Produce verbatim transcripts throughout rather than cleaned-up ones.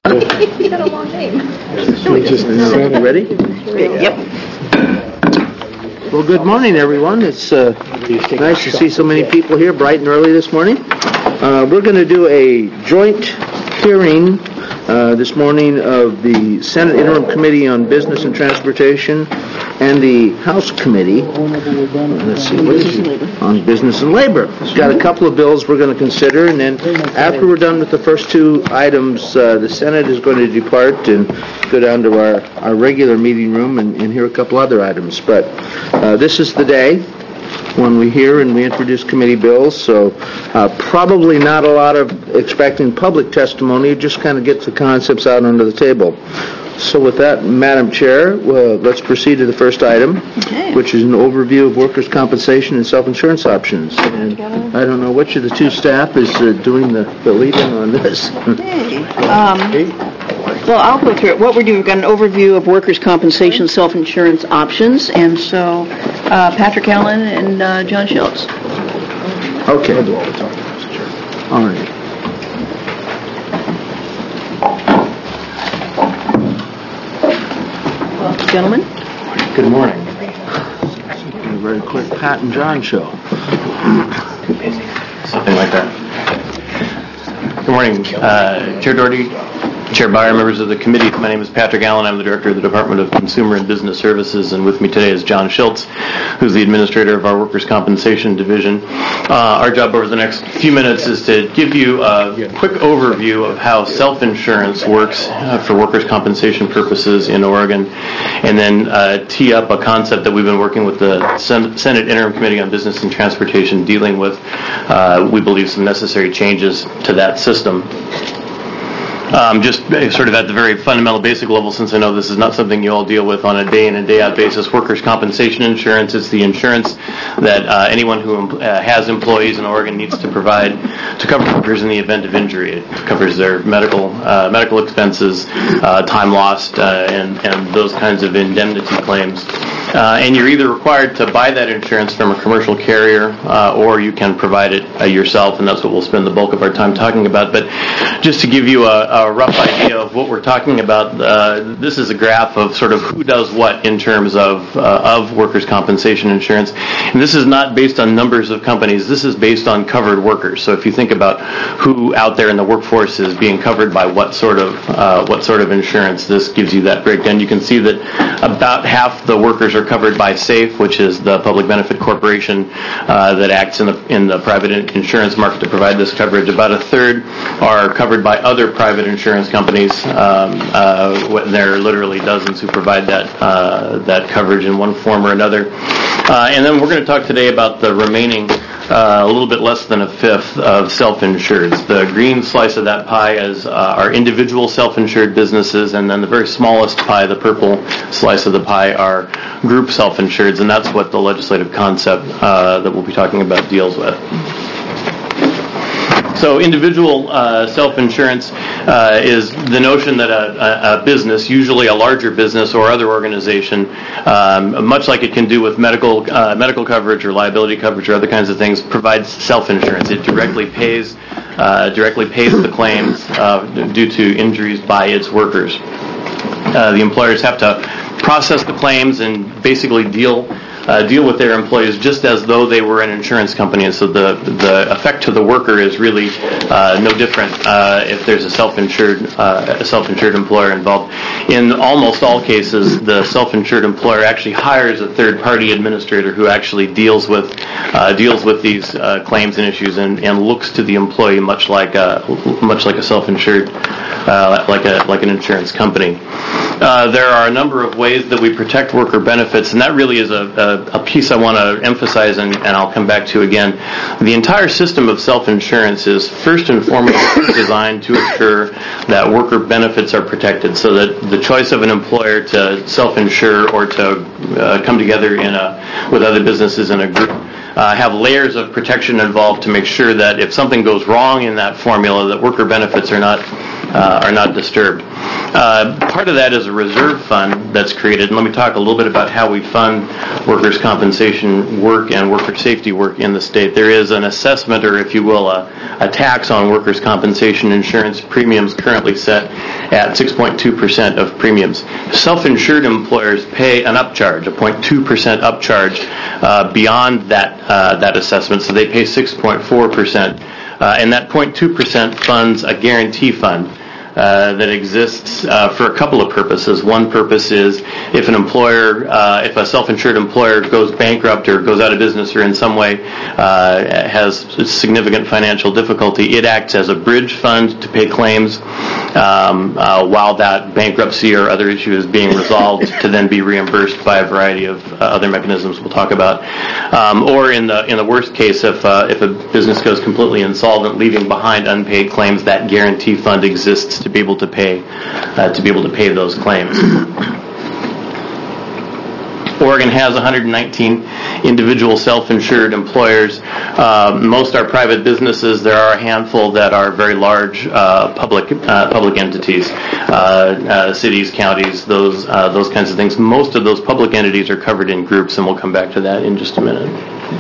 You got a long name. Ready? Yep. Well, good morning, everyone. It's uh, nice to see so many people here bright and early this morning. Uh, we're going to do a joint hearing uh, this morning of the Senate Interim Committee on Business and Transportation and the House Committee let's see, what is it? on Business and Labor. We've got a couple of bills we're going to consider, and then after we're done with the first two items, uh, the Senate is going to depart and go down to our, our regular meeting room and, and hear a couple other items. But uh, this is the day when we hear and we introduce committee bills, so uh, probably not a lot of expecting public testimony, just kind of get the concepts out onto the table. So with that, Madam Chair, well, let's proceed to the first item, Okay. which is an overview of workers' compensation and self-insurance options. And I don't know which of the two staff is uh, doing the, the lead-in on this. Okay. Um, well, I'll go through it. What we're doing, we've got an overview of workers' compensation self-insurance options, and so uh, Patrick Allen and uh, John Schultz. Okay. I'll do all the talking, Mister Chair. All right. Well, gentlemen. Good morning. Very quick Pat and John show. Something like that. Good morning, uh, Chair Doherty, Chair Byer, members of the committee. My name is Patrick Allen. I'm the Director of the Department of Consumer and Business Services, and with me today is John Schultz, who's the Administrator of our Workers' Compensation Division. Uh, our job over the next few minutes is to give you a quick overview of how self-insurance works uh, for workers' compensation purposes in Oregon, and then uh, tee up a concept that we've been working with the Sen- Senate Interim Committee on Business and Transportation dealing with. Uh, we believe some necessary changes to that system. Um, just sort of at the very fundamental basic level, since I know this is not something you all deal with on a day in and day out basis, workers' compensation insurance is the insurance that uh, anyone who uh, has employees in Oregon needs to provide to cover workers in the event of injury. It covers their medical uh, medical expenses, uh, time lost, uh, and, and those kinds of indemnity claims. Uh, and you're either required to buy that insurance from a commercial carrier uh, or you can provide it uh, yourself, and that's what we'll spend the bulk of our time talking about. But just to give you a, a rough idea of what we're talking about, uh, this is a graph of sort of who does what in terms of uh, of workers' compensation insurance. And this is not based on numbers of companies. This is based on covered workers. So if you think about who out there in the workforce is being covered by what sort of uh, what sort of insurance, this gives you that breakdown. You can see that about half the workers are covered by SAFE, which is the public benefit corporation uh, that acts in the in the private insurance market to provide this coverage. About a third are covered by other private insurance companies. Um, uh, there are literally dozens who provide that uh, that coverage in one form or another. Uh, and then we're going to talk today about the remaining Uh, a little bit less than a fifth of self-insureds. The green slice of that pie is uh, our individual self-insured businesses, and then the very smallest pie, the purple slice of the pie, are group self-insureds, and that's what the legislative concept uh, that we'll be talking about deals with. So individual uh, self-insurance uh, is the notion that a, a, a business, usually a larger business or other organization, um, much like it can do with medical uh, medical coverage or liability coverage or other kinds of things, provides self-insurance. It directly pays uh, directly pays the claims uh, due to injuries by its workers. Uh, the employers have to process the claims and basically deal Uh, deal with their employees just as though they were an insurance company, and so the the effect to the worker is really uh, no different uh, if there's a self-insured uh, a self-insured employer involved. In almost all cases, the self-insured employer actually hires a third-party administrator who actually deals with uh, deals with these uh, claims and issues, and, and looks to the employee much like a much like a self-insured uh, like a like an insurance company. Uh, there are a number of ways that we protect worker benefits, and that really is a, a a piece I want to emphasize, and, and I'll come back to again. The entire system of self-insurance is first and foremost designed to ensure that worker benefits are protected, so that the choice of an employer to self-insure or to uh, come together in a with other businesses in a group uh, have layers of protection involved to make sure that if something goes wrong in that formula, that worker benefits are not uh, are not disturbed. Uh, part of that is a reserve fund that's created, and let me talk a little bit about how we fund workers' compensation work and worker safety work in the state. There is an assessment, or if you will, a, a tax on workers' compensation insurance premiums currently set at six point two percent of premiums. Self-insured employers pay an upcharge, a zero point two percent upcharge uh, beyond that uh, that assessment, so they pay six point four percent, uh, and that zero point two percent funds a guarantee fund Uh, that exists uh, for a couple of purposes. One purpose is if an employer, uh, if a self-insured employer goes bankrupt or goes out of business or in some way uh, has significant financial difficulty, it acts as a bridge fund to pay claims um, uh, while that bankruptcy or other issue is being resolved to then be reimbursed by a variety of uh, other mechanisms we'll talk about. Um, or in the in the worst case, if uh, if a business goes completely insolvent, leaving behind unpaid claims, that guarantee fund exists to be able to pay uh, to be able to pay those claims. Oregon has one hundred nineteen individual self-insured employers. Uh, most are private businesses. There are a handful that are very large uh, public uh, public entities, uh, uh, cities, counties, those uh, those kinds of things. Most of those public entities are covered in groups, and we'll come back to that in just a minute.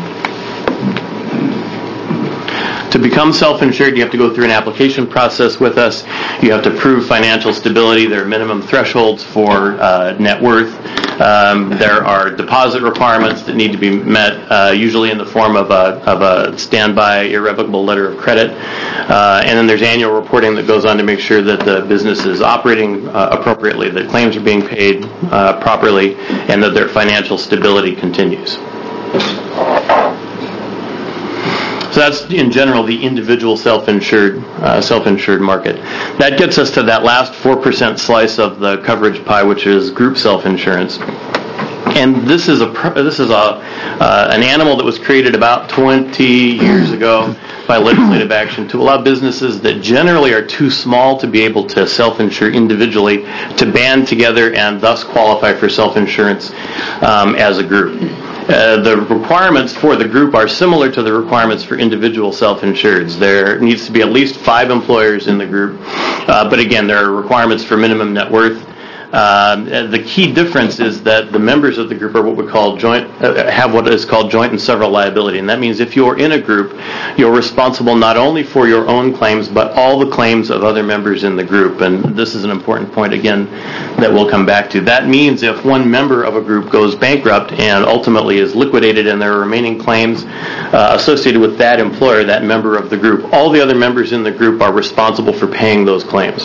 To become self-insured, you have to go through an application process with us. You have to prove financial stability. There are minimum thresholds for uh, net worth. Um, there are deposit requirements that need to be met, uh, usually in the form of a, of a standby irrevocable letter of credit. Uh, and then there's annual reporting that goes on to make sure that the business is operating uh, appropriately, that claims are being paid uh, properly, and that their financial stability continues. So that's, in general, the individual self-insured uh, self-insured market. That gets us to that last four percent slice of the coverage pie, which is group self-insurance. And this is a this is a uh, an animal that was created about twenty years ago by legislative action to allow businesses that generally are too small to be able to self-insure individually to band together and thus qualify for self-insurance um, as a group. Uh, the requirements for the group are similar to the requirements for individual self-insureds. There needs to be at least five employers in the group, uh, but again, there are requirements for minimum net worth. Um, the key difference is that the members of the group are what we call joint, uh, have what is called joint and several liability, and that means if you're in a group, you're responsible not only for your own claims, but all the claims of other members in the group, and this is an important point, again, that we'll come back to. That means if one member of a group goes bankrupt and ultimately is liquidated and there are remaining claims uh, associated with that employer, that member of the group, all the other members in the group are responsible for paying those claims.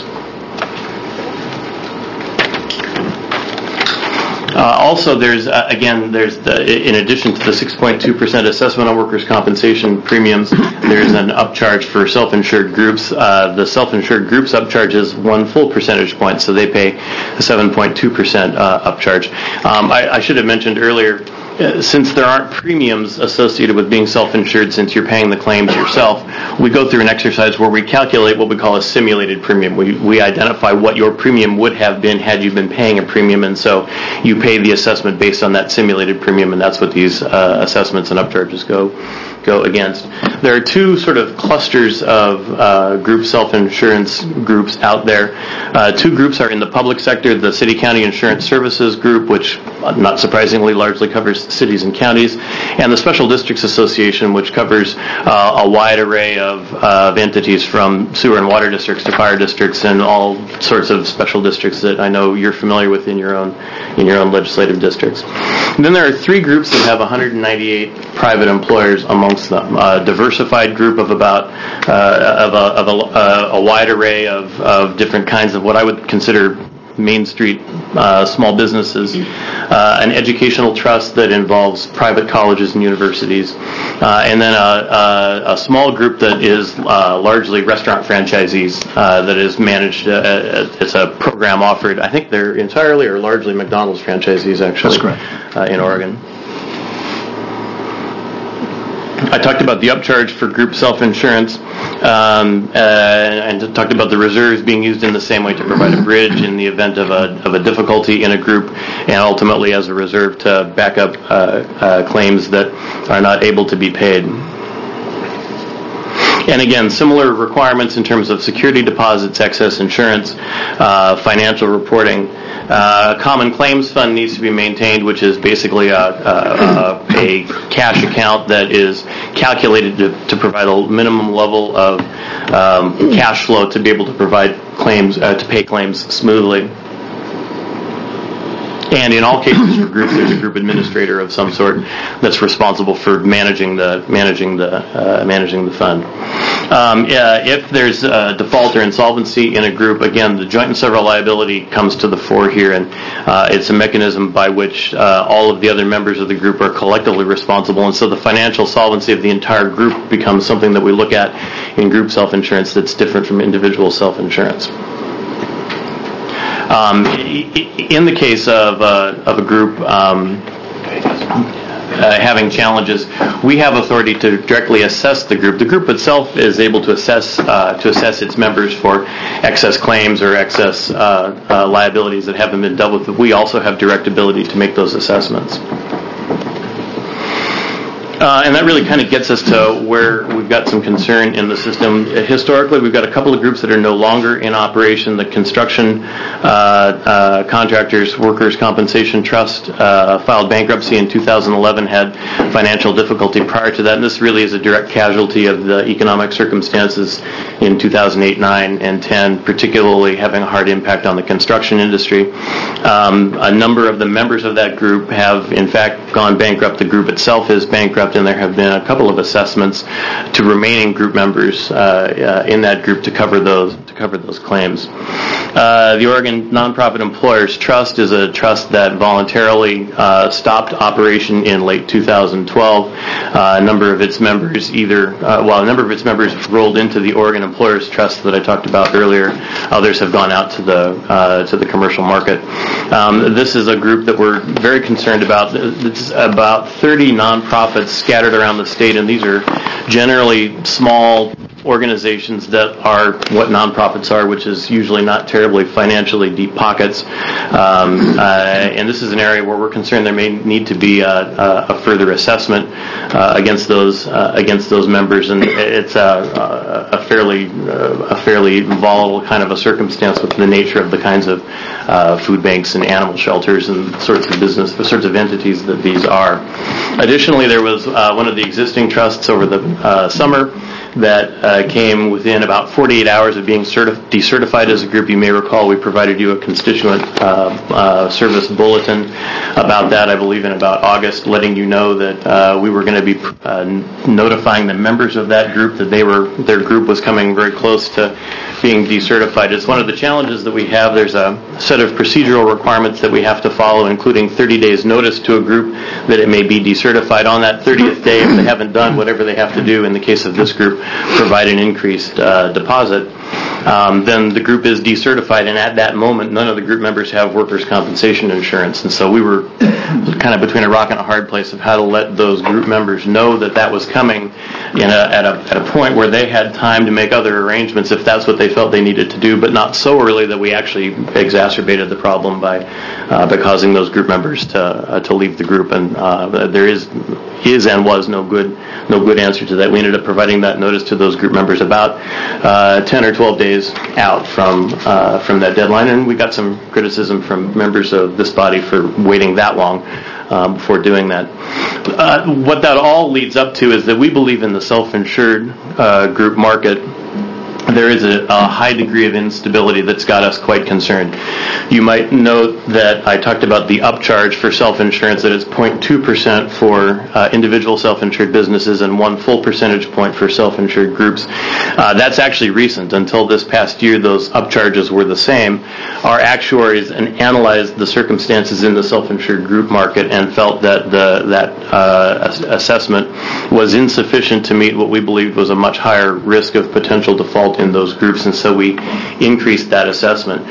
Uh, also, there's, uh, again, there's the, in addition to the six point two percent assessment on workers' compensation premiums, there's an upcharge for self-insured groups. Uh, the self-insured groups upcharge is one full percentage point, so they pay a seven point two percent uh, upcharge. Um, I, I should have mentioned earlier, Uh, since there aren't premiums associated with being self-insured, since you're paying the claims yourself, we go through an exercise where we calculate what we call a simulated premium. We we identify what your premium would have been had you been paying a premium, and so you pay the assessment based on that simulated premium, and that's what these uh, assessments and upcharges go go against. There are two sort of clusters of uh, group self-insurance groups out there. Uh, two groups are in the public sector, the City County Insurance Services Group, which, not surprisingly, largely covers cities and counties, and the Special Districts Association, which covers uh, a wide array of, uh, of entities from sewer and water districts to fire districts and all sorts of special districts that I know you're familiar with in your own in your own legislative districts. And then there are three groups that have one hundred ninety-eight private employers amongst them. A diversified group of about uh, of, a, of a, a wide array of, of different kinds of what I would consider Main Street uh, small businesses, uh, an educational trust that involves private colleges and universities, uh, and then a, a, a small group that is uh, largely restaurant franchisees uh, that is managed. Uh, it's a program offered. I think they're entirely or largely McDonald's franchisees, actually. That's correct. Uh, in Oregon. I talked about the upcharge for group self-insurance, um, uh, and talked about the reserves being used in the same way to provide a bridge in the event of a of a difficulty in a group, and ultimately as a reserve to back up uh, uh, claims that are not able to be paid. And again, similar requirements in terms of security deposits, excess insurance, uh, financial reporting. Uh, a common claims fund needs to be maintained, which is basically a, a, a cash account that is calculated to, to provide a minimum level of um, cash flow to be able to provide claims, uh, to pay claims smoothly. And in all cases for groups, there's a group administrator of some sort that's responsible for managing the managing the uh, managing the fund. Um, yeah, if there's a default or insolvency in a group, again, the joint and several liability comes to the fore here, and uh, it's a mechanism by which uh, all of the other members of the group are collectively responsible, and so the financial solvency of the entire group becomes something that we look at in group self-insurance that's different from individual self-insurance. Um, in the case of, uh, of a group um, uh, having challenges, we have authority to directly assess the group. The group itself is able to assess uh, to assess its members for excess claims or excess uh, uh, liabilities that haven't been dealt with, but we also have direct ability to make those assessments. Uh, and that really kind of gets us to where we've got some concern in the system. Historically, we've got a couple of groups that are no longer in operation. The Construction uh, uh, Contractors Workers' Compensation Trust uh, filed bankruptcy in two thousand eleven, had financial difficulty prior to that, and this really is a direct casualty of the economic circumstances in two thousand eight, nine, and ten, particularly having a hard impact on the construction industry. Um, a number of the members of that group have, in fact, gone bankrupt. The group itself is bankrupt, and there have been a couple of assessments to remaining group members uh, uh, in that group to cover those to cover those claims. Uh, the Oregon Nonprofit Employers Trust is a trust that voluntarily uh, stopped operation in late two thousand twelve. Uh, a number of its members either, uh, well, a number of its members rolled into the Oregon Employers Trust that I talked about earlier. Others have gone out to the uh, to the commercial market. Um, this is a group that we're very concerned about. It's about thirty nonprofits scattered around the state, and these are generally small organizations that are what nonprofits are, which is usually not terribly financially deep pockets. Um, uh, and this is an area where we're concerned there may need to be a, a, a further assessment uh, against those uh, against those members, and it's a, a fairly uh, a fairly volatile kind of a circumstance with the nature of the kinds of uh, food banks and animal shelters and the sorts of business, the sorts of entities that these are. Additionally, there was uh, one of the existing trusts over the uh, summer that uh, came within about forty-eight hours of being certif- decertified as a group. You may recall we provided you a constituent uh, uh, service bulletin about that, I believe, in about August, letting you know that uh, we were going to be uh, notifying the members of that group that they were their group was coming very close to being decertified. It's one of the challenges that we have. There's a set of procedural requirements that we have to follow, including thirty days notice to a group that it may be decertified. On that thirtieth day, if they haven't done whatever they have to do, in the case of this group, provide an increased uh, deposit, um, then the group is decertified, and at that moment, none of the group members have workers' compensation insurance. And so we were kind of between a rock and a hard place of how to let those group members know that that was coming in a, at, a, at a point where they had time to make other arrangements if that's what they felt they needed to do, but not so early that we actually exacerbated the problem by uh, by causing those group members to uh, to leave the group. And uh, there is is and was no good no good answer to that. We ended up providing that notice to those group members about uh, ten or twelve days out from uh, from that deadline, and we got some criticism from members of this body for waiting that long um, before doing that. Uh, what that all leads up to is that we believe in the self-insured uh, group market. There is a, a high degree of instability that's got us quite concerned. You might note that I talked about the upcharge for self-insurance, that it's zero point two percent for uh, individual self-insured businesses and one full percentage point for self-insured groups. Uh, that's actually recent. Until this past year, those upcharges were the same. Our actuaries analyzed the circumstances in the self-insured group market and felt that the, that uh, assessment was insufficient to meet what we believed was a much higher risk of potential default in those groups, and so we increased that assessment.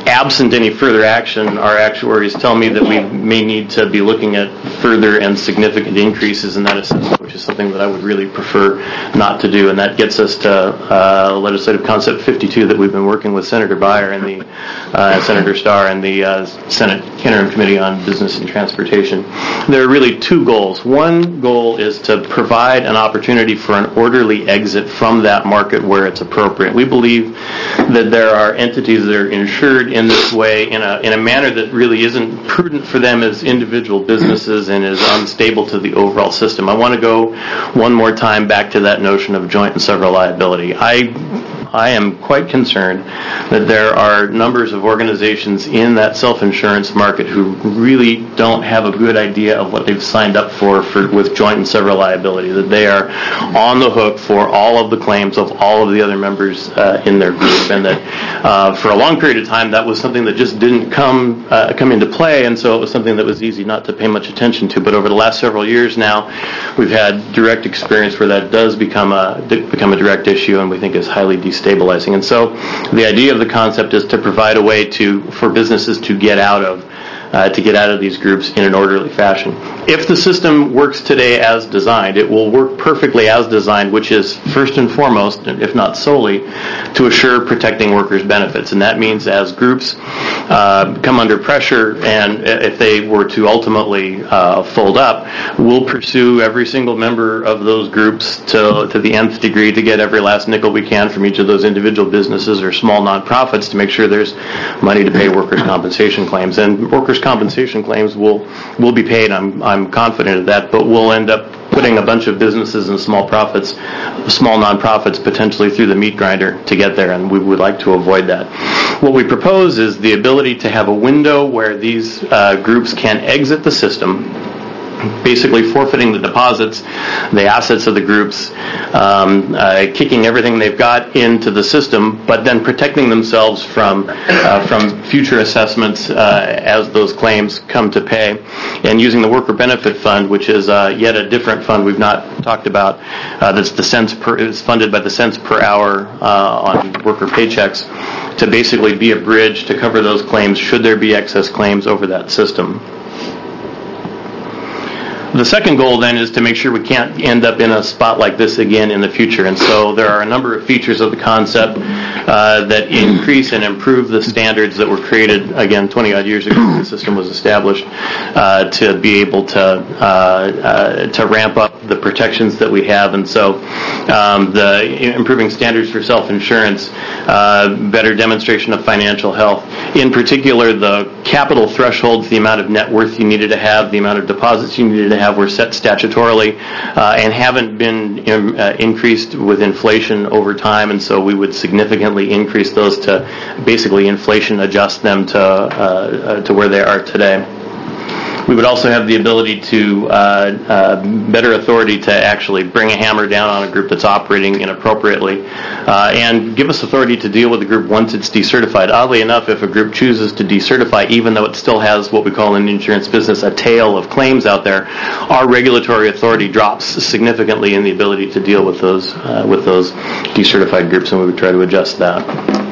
absent any further action, our actuaries tell me that we may need to be looking at further and significant increases in that assessment, which is something that I would really prefer not to do. And that gets us to uh, legislative concept fifty-two that we've been working with Senator Beyer and the uh, Senator Starr and the uh, Senate Interim Committee on Business and Transportation. There are really two goals. One goal is to provide an opportunity for an orderly exit from that market where it's appropriate. We believe that there are entities that are insured in this way in a in a manner that really isn't prudent for them as individual businesses and is unstable to the overall system. I want to go one more time back to that notion of joint and several liability. I I am quite concerned that there are numbers of organizations in that self-insurance market who really don't have a good idea of what they've signed up for, for with joint and several liability, that they are on the hook for all of the claims of all of the other members uh, in their group, and that uh, for a long period of time that was something that just didn't come uh, come into play, and so it was something that was easy not to pay much attention to. But over the last several years now, we've had direct experience where that does become a become a direct issue, and we think is highly destabilizing. Stabilizing. And so the idea of the concept is to provide a way to for businesses to get out of uh, to get out of these groups in an orderly fashion. If the system works today as designed, it will work perfectly as designed, which is first and foremost, if not solely, to assure protecting workers' benefits. And that means as groups uh, come under pressure, and if they were to ultimately uh, fold up, we'll pursue every single member of those groups to, to the nth degree to get every last nickel we can from each of those individual businesses or small nonprofits to make sure there's money to pay workers' compensation claims. And workers' compensation claims will will be paid. I'm I'm confident of that, but we'll end up putting a bunch of businesses and small profits, small nonprofits potentially through the meat grinder to get there, and we would like to avoid that. What we propose is the ability to have a window where these uh, groups can exit the system, basically forfeiting the deposits, the assets of the groups, um, uh, kicking everything they've got into the system, but then protecting themselves from uh, from future assessments uh, as those claims come to pay, and using the worker benefit fund, which is uh, yet a different fund we've not talked about. Uh, that's the cents per is funded by the cents per hour uh, on worker paychecks, to basically be a bridge to cover those claims should there be excess claims over that system. The second goal then is to make sure we can't end up in a spot like this again in the future. And so there are a number of features of the concept uh, that increase and improve the standards that were created, again, twenty odd years ago when the system was established, uh, to be able to uh, uh, to ramp up the protections that we have. And so um, the improving standards for self-insurance, uh, better demonstration of financial health. In particular, the capital thresholds, the amount of net worth you needed to have, the amount of deposits you needed to have were set statutorily uh, and haven't been in, uh, increased with inflation over time, and so we would significantly increase those to basically inflation adjust them to uh, uh, to where they are today. We would also have the ability to uh, uh, better authority to actually bring a hammer down on a group that's operating inappropriately, uh, and give us authority to deal with the group once it's decertified. Oddly enough, if a group chooses to decertify, even though it still has what we call in the insurance business a tail of claims out there, our regulatory authority drops significantly in the ability to deal with those uh, with those decertified groups, and we would try to adjust that.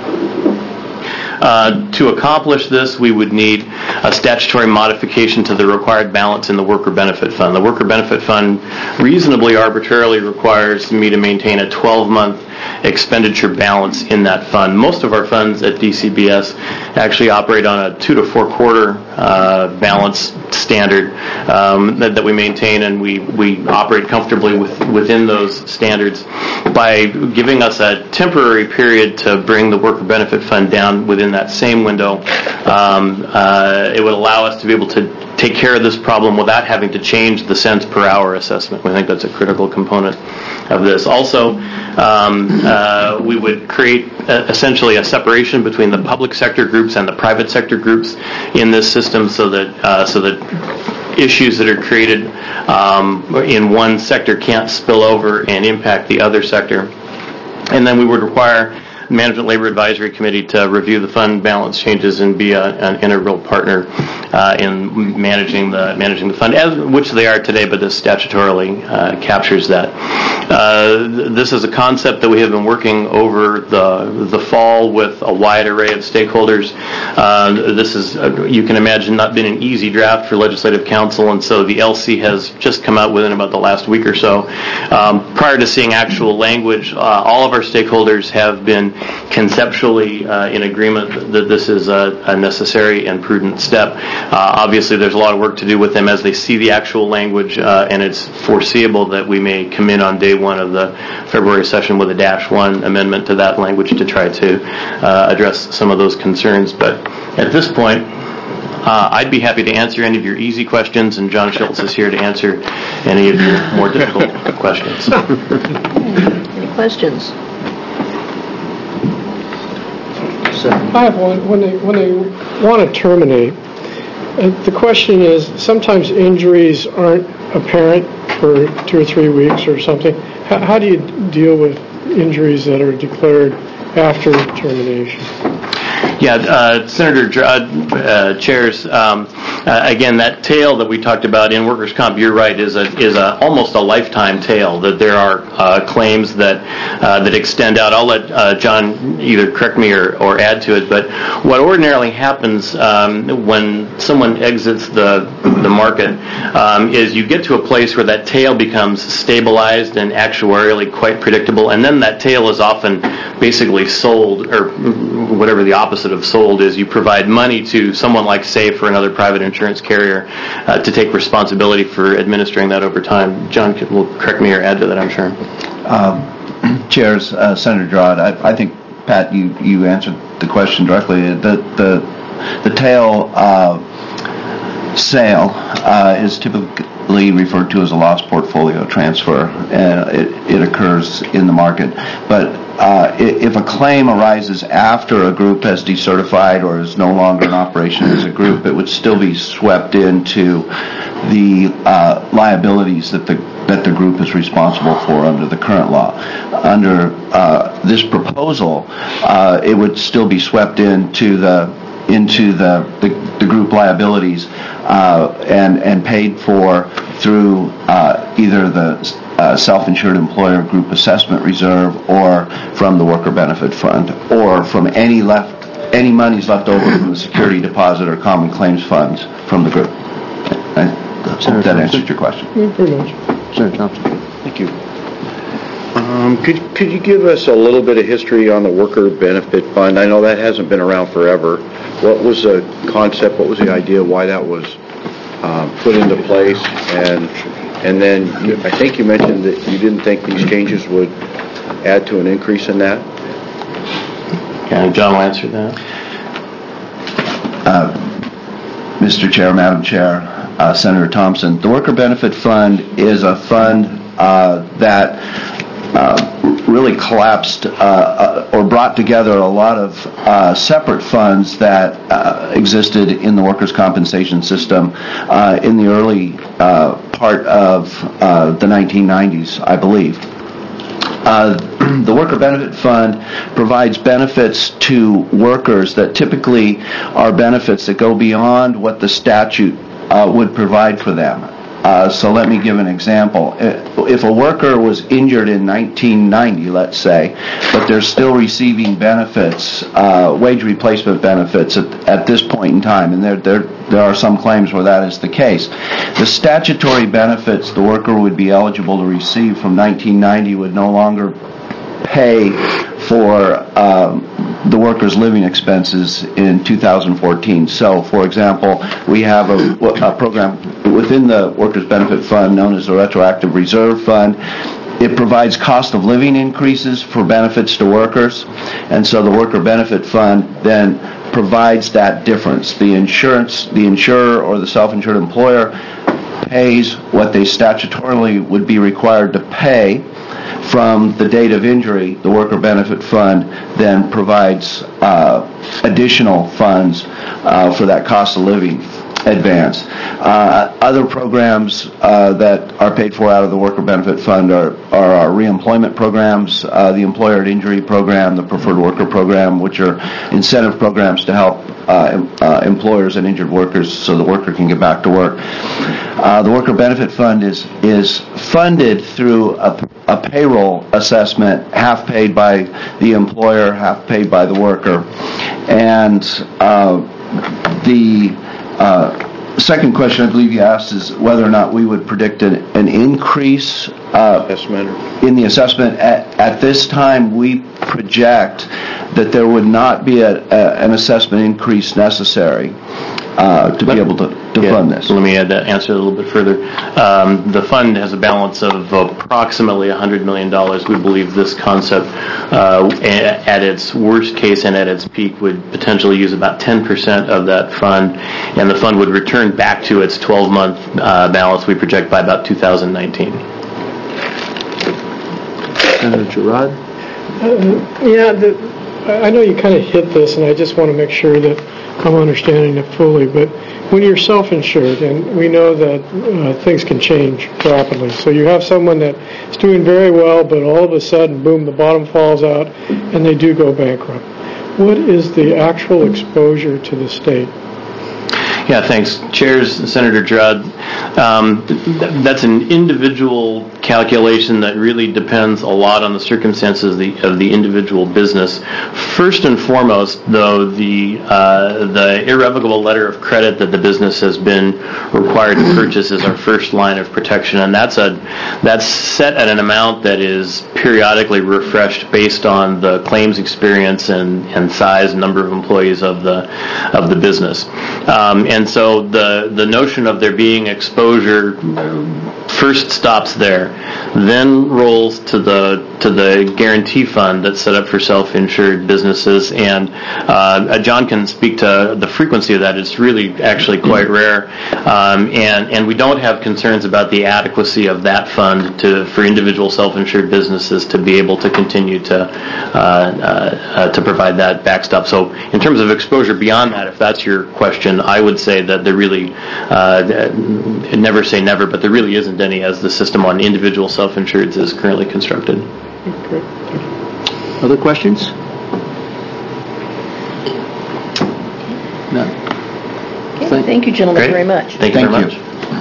Uh, to accomplish this, we would need a statutory modification to the required balance in the worker benefit fund. The worker benefit fund reasonably arbitrarily requires me to maintain a twelve-month expenditure balance in that fund. Most of our funds at D C B S actually operate on a two to four quarter uh, balance standard um, that, that we maintain, and we, we operate comfortably with, within those standards. By giving us a temporary period to bring the worker benefit fund down within that same window, um, uh, it would allow us to be able to take care of this problem without having to change the cents per hour assessment. We think that's a critical component of this. Also, um, uh, we would create uh, essentially a separation between the public sector groups and the private sector groups in this system, so that uh, so that issues that are created um, in one sector can't spill over and impact the other sector. And then we would require Management Labor Advisory Committee to review the fund balance changes and be a, an integral partner uh, in managing the managing the fund, as which they are today, but this statutorily uh, captures that. Uh, th- this is a concept that we have been working over the the fall with a wide array of stakeholders. Uh, this is, uh, you can imagine, not been an easy draft for Legislative Council, and so the L C has just come out within about the last week or so. Um, prior to seeing actual language, uh, all of our stakeholders have been conceptually uh, in agreement that this is a, a necessary and prudent step. Uh, obviously, there's a lot of work to do with them as they see the actual language, uh, and it's foreseeable that we may come in on day one of the February session with a dash one amendment to that language to try to uh, address some of those concerns. But at this point, Uh, I'd be happy to answer any of your easy questions, and John Schultz is here to answer any of your more difficult questions. Any questions? I have one. When they when they want to terminate, uh, the question is, sometimes injuries aren't apparent for two or three weeks or something. How, how do you deal with injuries that are declared after termination? Yeah, uh, Senator Drudd, uh, chairs. Um, uh, again, that tail that we talked about in workers' comp, you're right, is a is a almost a lifetime tail. That there are uh, claims that uh, that extend out. I'll let uh, John either correct me or, or add to it. But what ordinarily happens um, when someone exits the the market um, is you get to a place where that tail becomes stabilized and actuarially quite predictable, and then that tail is often basically sold, or whatever the opposite of sold is. You provide money to someone like SAFE or another private insurance carrier uh, to take responsibility for administering that over time. John will correct me or add to that, I'm sure. Um, Chairs, uh, Senator Drudd, I, I think, Pat, you, you answered the question directly. The the the tail uh, sale uh, is typically referred to as a lost portfolio transfer, and it, it occurs in the market. But uh, if a claim arises after a group has decertified or is no longer in operation as a group, it would still be swept into the uh, liabilities that the that the group is responsible for under the current law. Under uh, this proposal, uh, it would still be swept into the into the, the, the group liabilities uh, and and paid for through uh, either the uh, self-insured employer group assessment reserve, or from the worker benefit fund, or from any left any monies left over from the security deposit or common claims funds from the group. I hope that answered your question. Yeah, pretty much. Senator Thompson. Thank you. Um, could could you give us a little bit of history on the worker benefit fund? I know that hasn't been around forever. What was the concept? What was the idea? Why that was um, put into place? And and then you, I think you mentioned that you didn't think these changes would add to an increase in that. Yeah, John will answer that. Uh, Mister Chair, Madam Chair, uh, Senator Thompson, the Worker Benefit Fund is a fund uh, that uh, really collapsed uh, uh, or brought together a lot of uh, separate funds that uh, existed in the workers' compensation system uh, in the early uh, part of uh, the nineteen nineties, I believe. Uh, the Worker Benefit Fund provides benefits to workers that typically are benefits that go beyond what the statute uh, would provide for them. Uh, so let me give an example. If a worker was injured in nineteen ninety, let's say, but they're still receiving benefits, uh, wage replacement benefits at, at this point in time, and there, there, there are some claims where that is the case, the statutory benefits the worker would be eligible to receive from nineteen ninety would no longer pay for um, the workers' living expenses in two thousand fourteen. So, for example, we have a, a program within the Workers' Benefit Fund known as the Retroactive Reserve Fund. It provides cost of living increases for benefits to workers, and so the Worker Benefit Fund then provides that difference. The insurance, the insurer or the self-insured employer pays what they statutorily would be required to pay from the date of injury. The Worker Benefit Fund then provides uh, additional funds uh, for that cost of living. advance. Uh, other programs uh, that are paid for out of the Worker Benefit Fund are, are our reemployment programs, uh, the Employer at Injury program, the Preferred Worker program, which are incentive programs to help uh, uh, employers and injured workers so the worker can get back to work. Uh, the Worker Benefit Fund is is funded through a, a payroll assessment, half paid by the employer, half paid by the worker. And uh, the uh, second question I believe you asked is whether or not we would predict an, an increase uh, in the assessment. At, at this time, we project that there would not be a, a, an assessment increase necessary uh, to be able to, to yeah, fund this. So let me add that answer a little bit further. Um, the fund has a balance of approximately one hundred million dollars. We believe this concept, uh, at its worst case and at its peak, would potentially use about ten percent of that fund, and the fund would return back to its twelve-month uh, balance we project by about two thousand nineteen. Senator Girard? Uh, yeah, the, I know you kind of hit this, and I just want to make sure that I'm understanding it fully, but when you're self-insured, and we know that uh, things can change rapidly, so you have someone that is doing very well, but all of a sudden, boom, the bottom falls out, and they do go bankrupt. What is the actual exposure to the state? Yeah, thanks. Chairs, Senator Girard, um, th- that's an individual calculation that really depends a lot on the circumstances of the, of the individual business. First and foremost, though, the uh, the irrevocable letter of credit that the business has been required to purchase is our first line of protection, and that's a that's set at an amount that is periodically refreshed based on the claims experience and, and size and number of employees of the of the business. Um, and so the the notion of there being exposure first stops there, then rolls to the to the guarantee fund that's set up for self-insured businesses, and uh, John can speak to the frequency of that. It's really actually quite rare, um, and and we don't have concerns about the adequacy of that fund to for individual self-insured businesses to be able to continue to uh, uh, to provide that backstop. So in terms of exposure beyond that, if that's your question, I would say that there really uh, never say never, but there really isn't any as the system on individual self-insureds is currently constructed. Great. Other questions? None. Okay, Thank- thank you, gentlemen, Great. very much. Thank you Thank very you.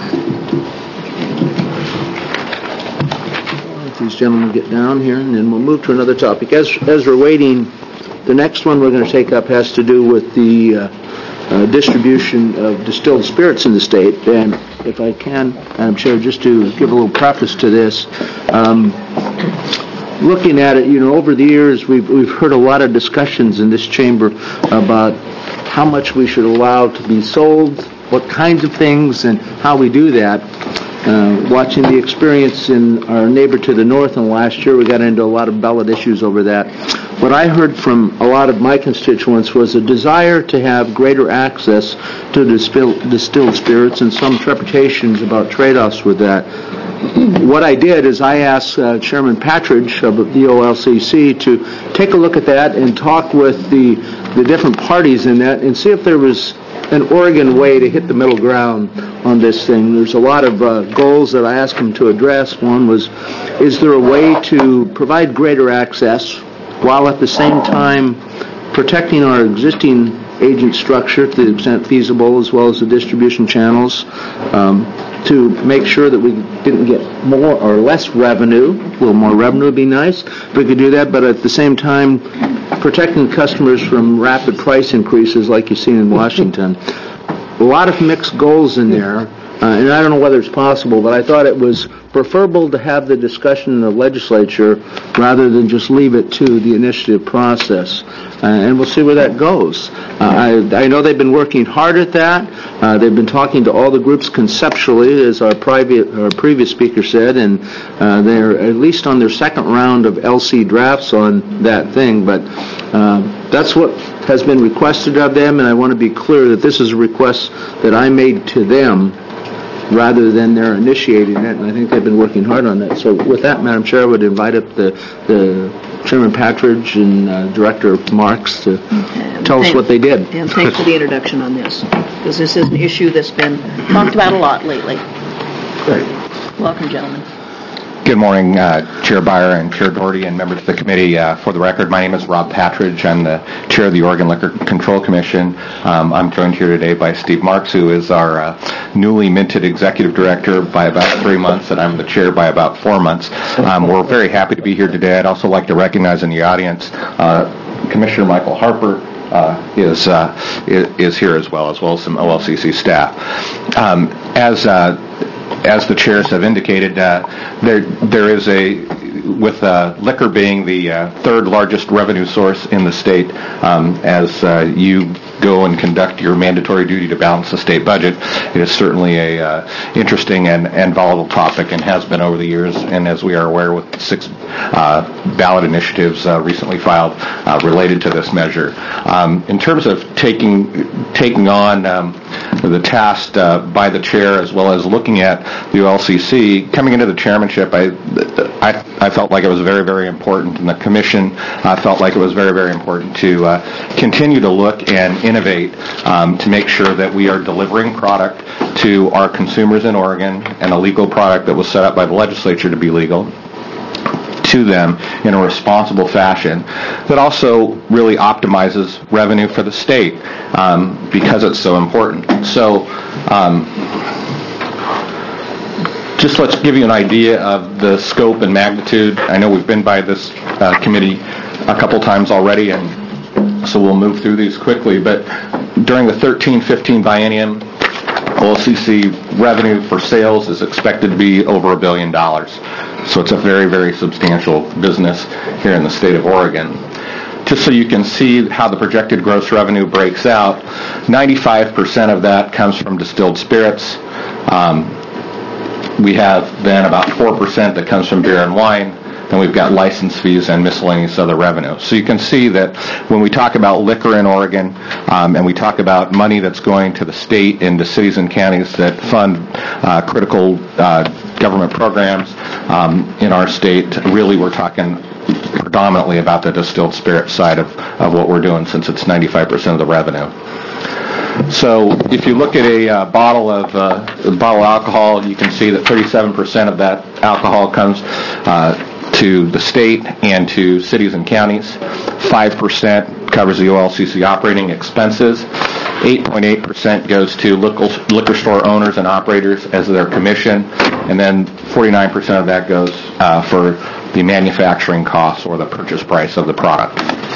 much. Let these gentlemen get down here, and then we'll move to another topic. As as we're waiting, the next one we're going to take up has to do with the uh, uh, distribution of distilled spirits in the state. And if I can, Madam Chair, just to give a little preface to this, um, looking at it, you know, over the years we've we've heard a lot of discussions in this chamber about how much we should allow to be sold, what kinds of things, and how we do that. Uh, watching the experience in our neighbor to the north, and last year we got into a lot of ballot issues over that. What I heard from a lot of my constituents was a desire to have greater access to distill, distilled spirits and some trepidations about trade-offs with that. What I did is I asked uh, Chairman Patridge of the O L C C to take a look at that and talk with the, the different parties in that and see if there was an Oregon way to hit the middle ground on this thing. There's a lot of uh, goals that I asked him to address. One was, is there a way to provide greater access while at the same time protecting our existing agent structure to the extent feasible, as well as the distribution channels, um, to make sure that we didn't get more or less revenue. A little more revenue would be nice if we could do that, but at the same time protecting customers from rapid price increases like you've seen in Washington. A lot of mixed goals in there, uh, and I don't know whether it's possible, but I thought it was preferable to have the discussion in the legislature rather than just leave it to the initiative process. Uh, and we'll see where that goes. Uh, I, I know they've been working hard at that. Uh, they've been talking to all the groups conceptually, as our, private, our previous speaker said, and uh, they're at least on their second round of L C drafts on that thing. But uh, that's what has been requested of them, and I want to be clear that this is a request that I made to them, rather than they're initiating it, and I think they've been working hard on that. So with that, Madam Chair, I would invite up the, the Chairman Patridge and uh, Director Marks to Okay. tell us Thank- what they did. And thanks for the introduction on this, because this is an issue that's been talked about a lot lately. Great. Welcome, gentlemen. Good morning, uh, Chair Byer and Chair Doherty and members of the committee. Uh, for the record, my name is Rob Patridge. I'm the Chair of the Oregon Liquor Control Commission. Um, I'm joined here today by Steve Marks, who is our uh, newly minted Executive Director by about three months, and I'm the Chair by about four months. Um, we're very happy to be here today. I'd also like to recognize in the audience uh, Commissioner Michael Harper, Uh, is, uh, is is here as well, as well as some O L C C staff. Um, as uh, as the chairs have indicated, uh, there there is a with uh, liquor being the uh, third largest revenue source in the state. Um, as uh, you go and conduct your mandatory duty to balance the state budget, it is certainly a uh, interesting and, and volatile topic, and has been over the years. And as we are aware, with six uh, ballot initiatives uh, recently filed uh, related to this measure. Um, in terms of taking taking on um, the task uh, by the chair, as well as looking at the O L C C, coming into the chairmanship, I I, I felt like it was very, very important, and the commission uh, felt like it was very, very important to uh, continue to look and innovate um, to make sure that we are delivering product to our consumers in Oregon, and a legal product that was set up by the legislature to be legal, to them in a responsible fashion that also really optimizes revenue for the state um, because it's so important. So um, just let's give you an idea of the scope and magnitude. I know we've been by this uh, committee a couple times already, and so we'll move through these quickly. But during the thirteen fifteen biennium, O L C C revenue for sales is expected to be over a billion dollars. So it's a very, very substantial business here in the state of Oregon. Just so you can see how the projected gross revenue breaks out, ninety-five percent of that comes from distilled spirits. Um, we have then about four percent that comes from beer and wine. Then we've got license fees and miscellaneous other revenue. So you can see that when we talk about liquor in Oregon, um, and we talk about money that's going to the state and to cities and counties that fund uh, critical uh, government programs um, in our state, really we're talking predominantly about the distilled spirit side of, of what we're doing, since it's ninety-five percent of the revenue. So if you look at a uh, bottle of uh, a bottle of alcohol, you can see that thirty-seven percent of that alcohol comes uh, to the state and to cities and counties. five percent covers the O L C C operating expenses. eight point eight percent goes to liquor, liquor store owners and operators as their commission. And then forty-nine percent of that goes uh, for the manufacturing costs or the purchase price of the product.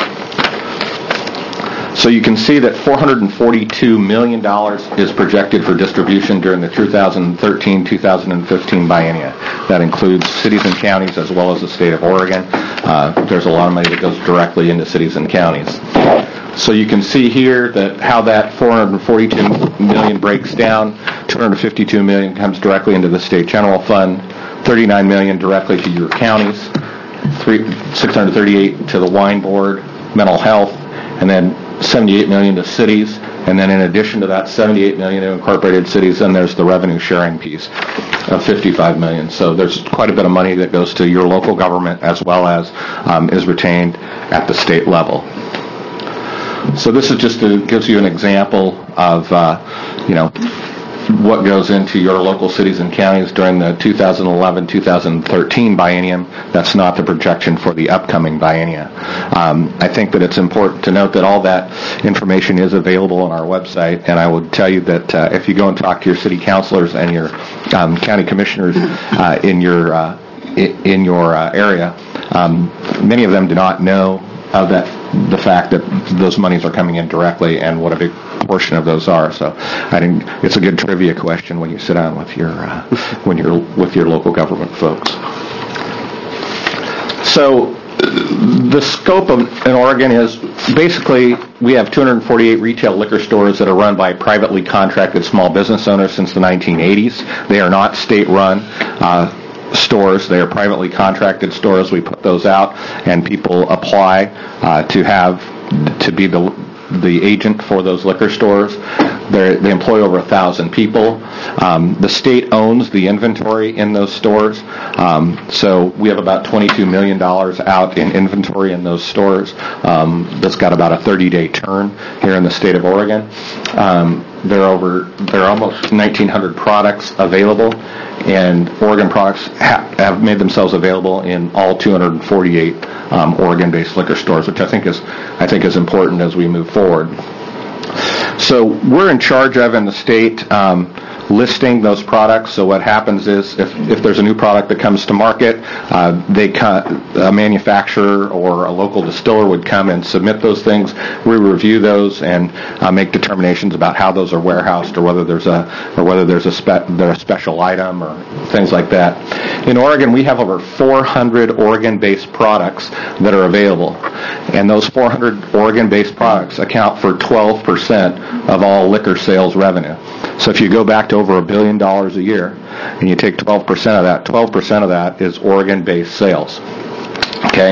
So you can see that four hundred forty-two million dollars is projected for distribution during the two thousand thirteen two thousand fifteen biennia. That includes cities and counties as well as the state of Oregon. Uh, there's a lot of money that goes directly into cities and counties. So you can see here that how that four hundred forty-two million dollars breaks down. two hundred fifty-two million dollars comes directly into the state general fund, thirty-nine million dollars directly to your counties, six hundred thirty-eight million dollars to the wine board, mental health, and then seventy-eight million dollars to cities, and then in addition to that seventy-eight million dollars to incorporated cities, then there's the revenue sharing piece of fifty-five million dollars. So there's quite a bit of money that goes to your local government as well as um, is retained at the state level. So this is just to, gives you an example of, uh, you know, what goes into your local cities and counties during the two thousand eleven two thousand thirteen biennium. That's not the projection for the upcoming biennia. Um, I think that it's important to note that all that information is available on our website, and I would tell you that uh, if you go and talk to your city councilors and your um, county commissioners uh, in your uh, in your uh, area, um, many of them do not know of that the fact that those monies are coming in directly and what a big portion of those are. So I think it's a good trivia question when you sit down with your uh, when you're with your local government folks. So the scope of in Oregon is basically we have two hundred forty-eight retail liquor stores that are run by privately contracted small business owners since the nineteen eighties. They are not state-run uh, stores. They are privately contracted stores. We put those out, and people apply uh, to have to be the the agent for those liquor stores. They're, they employ over a thousand people. Um, the state owns the inventory in those stores, um, so we have about twenty-two million dollars out in inventory in those stores. Um, that's got about a thirty-day turn here in the state of Oregon. Um, there are over there are almost nineteen hundred products available, and Oregon products ha- have made themselves available in all two hundred forty-eight um, Oregon-based liquor stores, which I think is I think is important as we move forward. So we're in charge of, in the state, um, listing those products. So what happens is if, if there's a new product that comes to market, uh, they co- a manufacturer or a local distiller would come and submit those things. We review those and uh, make determinations about how those are warehoused, or whether there's a or whether there's a, spe- they're a special item or things like that. In Oregon, we have over four hundred Oregon-based products that are available, and those four hundred Oregon-based products account for twelve percent of all liquor sales revenue. So if you go back to over a billion dollars a year, and you take twelve percent of that, twelve percent of that is Oregon-based sales. Okay?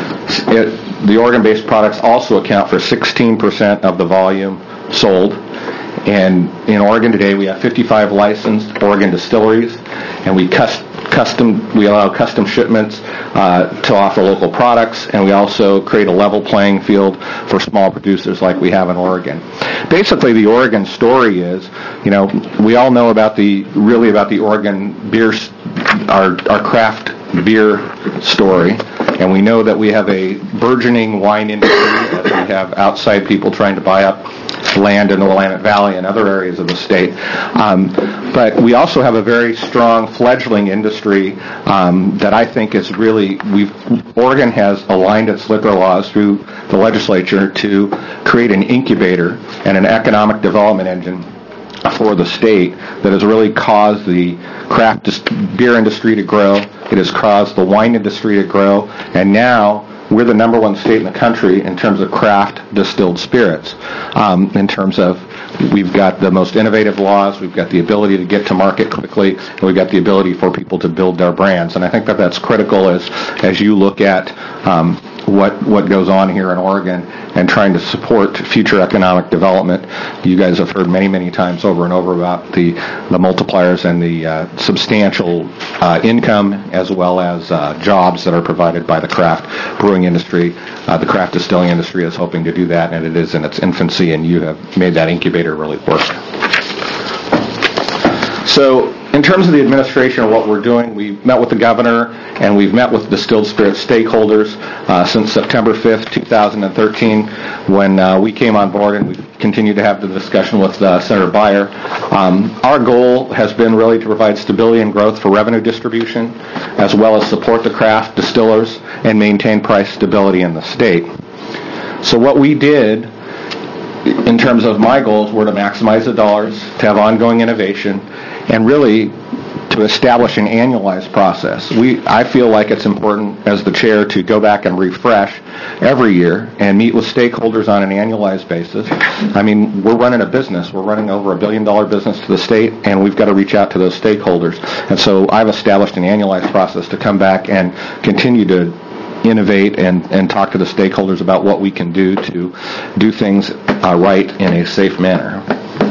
It, the Oregon-based products also account for sixteen percent of the volume sold. And in Oregon today, we have fifty-five licensed Oregon distilleries, and we cus- custom we allow custom shipments uh, to offer local products, and we also create a level playing field for small producers like we have in Oregon. Basically, the Oregon story is, you know, we all know about the really about the Oregon beer, our our craft beer story, and we know that we have a burgeoning wine industry, that we have outside people trying to buy up land in the Willamette Valley and other areas of the state. Um, but we also have a very strong fledgling industry um, that I think is really, we've, Oregon has aligned its liquor laws through the legislature to create an incubator and an economic development engine for the state that has really caused the craft dis- beer industry to grow. It has caused the wine industry to grow, and now we're the number one state in the country in terms of craft distilled spirits. Um, in terms of, we've got the most innovative laws, we've got the ability to get to market quickly, and we've got the ability for people to build their brands. And I think that that's critical as as you look at um, what what goes on here in Oregon and trying to support future economic development. You guys have heard many, many times over and over about the, the multipliers and the uh, substantial uh, income as well as uh, jobs that are provided by the craft brewing industry. Uh, the craft distilling industry is hoping to do that, and it is in its infancy, and you have made that incubator really work. So in terms of the administration of what we're doing, we met with the governor and we've met with distilled spirits stakeholders uh, since September fifth, two thousand thirteen, when uh, we came on board, and we've continued to have the discussion with uh, Senator Beyer. Um, our goal has been really to provide stability and growth for revenue distribution, as well as support the craft distillers and maintain price stability in the state. So what we did in terms of my goals were to maximize the dollars, to have ongoing innovation, and really to establish an annualized process. We, I feel like it's important as the chair to go back and refresh every year and meet with stakeholders on an annualized basis. I mean, we're running a business. We're running over a billion dollar business to the state, and we've got to reach out to those stakeholders. And so I've established an annualized process to come back and continue to innovate and, and talk to the stakeholders about what we can do to do things uh, right in a safe manner.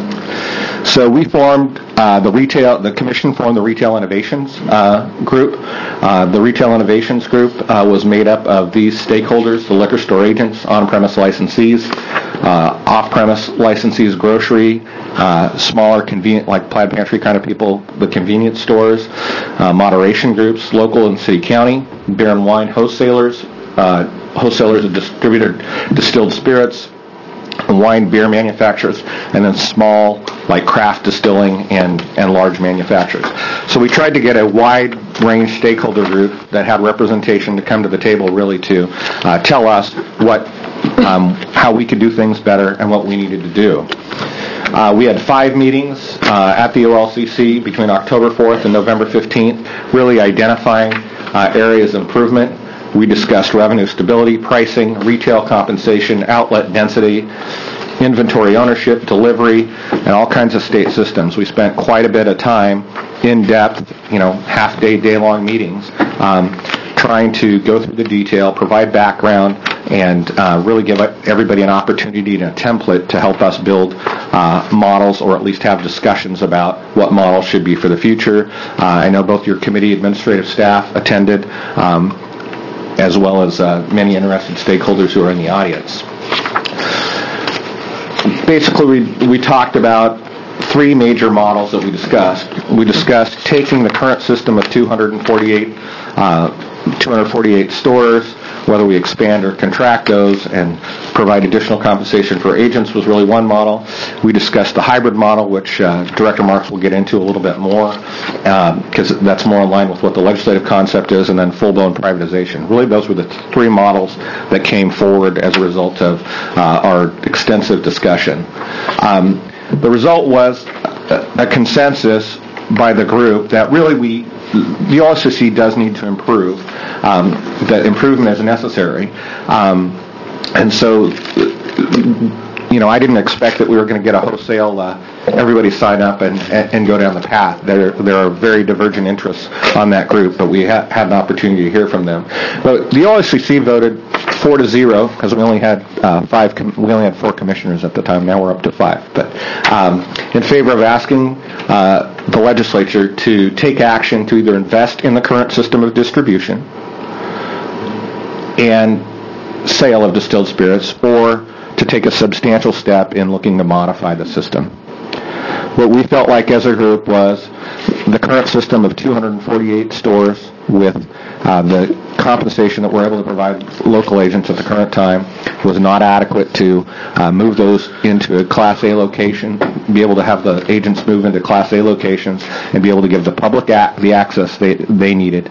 So we formed uh, the retail, the commission formed the Retail Innovations uh, Group. Uh, the Retail Innovations Group uh, was made up of these stakeholders: the liquor store agents, on-premise licensees, uh, off-premise licensees, grocery, uh, smaller convenient, like Plaid Pantry kind of people, the convenience stores, uh, moderation groups, local and city county, beer and wine wholesalers, uh, wholesalers of distributed distilled spirits, wine beer manufacturers, and then small, like craft distilling and, and large manufacturers. So we tried to get a wide range stakeholder group that had representation to come to the table really to uh, tell us what, um, how we could do things better and what we needed to do. Uh, we had five meetings uh, at the O L C C between October fourth and November fifteenth, really identifying uh, areas of improvement. We discussed revenue stability, pricing, retail compensation, outlet density, inventory ownership, delivery, and all kinds of state systems. We spent quite a bit of time, in-depth, you know, half-day, day-long meetings, um, trying to go through the detail, provide background, and uh, really give everybody an opportunity and a template to help us build uh, models, or at least have discussions about what models should be for the future. Uh, I know both your committee administrative staff attended, um, as well as uh, many interested stakeholders who are in the audience. Basically, we, we talked about three major models that we discussed. We discussed taking the current system of two hundred forty-eight, uh, two hundred forty-eight stores, whether we expand or contract those and provide additional compensation for agents was really one model. We discussed the hybrid model, which uh, Director Marks will get into a little bit more, because um, that's more in line with what the legislative concept is, and then full-blown privatization. Really, those were the three models that came forward as a result of uh, our extensive discussion. Um, the result was a, a consensus by the group that really we the O L C C does need to improve, um, that improvement is necessary. Um, and so, you know, I didn't expect that we were going to get a wholesale, uh, everybody sign up and, and, and go down the path. There, there are very divergent interests on that group, but we ha- had an opportunity to hear from them. But the O L C C voted four to zero, because we only had uh, five, com- we only had four commissioners at the time. Now we're up to five. But um, in favor of asking uh, the legislature to take action to either invest in the current system of distribution and sale of distilled spirits, or to take a substantial step in looking to modify the system. What we felt like as a group was the current system of two hundred forty-eight stores with uh, the compensation that we're able to provide local agents at the current time was not adequate to uh, move those into a Class A location, be able to have the agents move into Class A locations, and be able to give the public a- the access they, they needed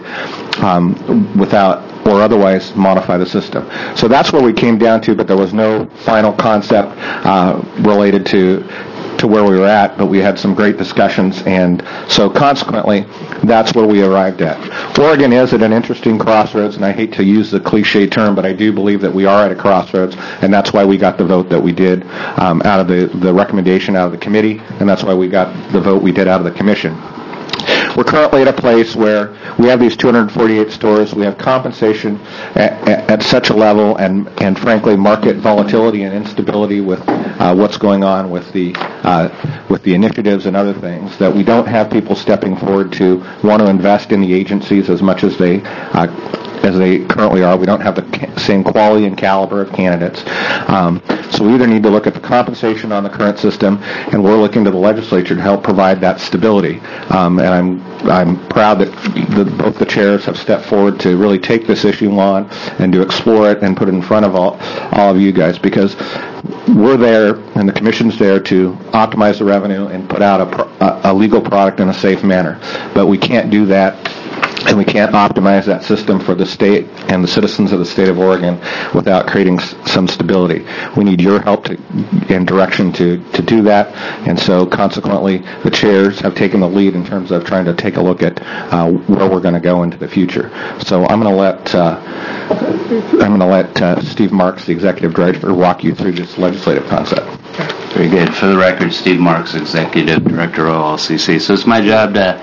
um, without or otherwise modify the system. So that's where we came down to, but there was no final concept uh, related to to where we were at, but we had some great discussions, and so consequently, that's where we arrived at. Oregon is at an interesting crossroads, and I hate to use the cliche term, but I do believe that we are at a crossroads, and that's why we got the vote that we did um, out of the, the recommendation out of the committee, and that's why we got the vote we did out of the commission. We're currently at a place where we have these two hundred forty-eight stores. We have compensation at, at, at such a level, and, and frankly, market volatility and instability with uh, what's going on with the uh, with the initiatives and other things, that we don't have people stepping forward to want to invest in the agencies as much as they uh, as they currently are. We don't have the ca- same quality and caliber of candidates. Um, so we either need to look at the compensation on the current system, and we're looking to the legislature to help provide that stability. Um, and I'm I'm proud that the, both the chairs have stepped forward to really take this issue on and to explore it and put it in front of all, all of you guys, because we're there and the commission's there to optimize the revenue and put out a, a legal product in a safe manner. But we can't do that, and we can't optimize that system for the state and the citizens of the state of Oregon without creating s- some stability. We need your help to, and direction to, to do that, and so consequently the chairs have taken the lead in terms of trying to take a look at uh, where we're going to go into the future. So I'm going to let uh, I'm going to let uh, Steve Marks, the executive director, walk you through this legislative concept. Very good. For the record, Steve Marks, Executive Director, O L C C. So it's my job to...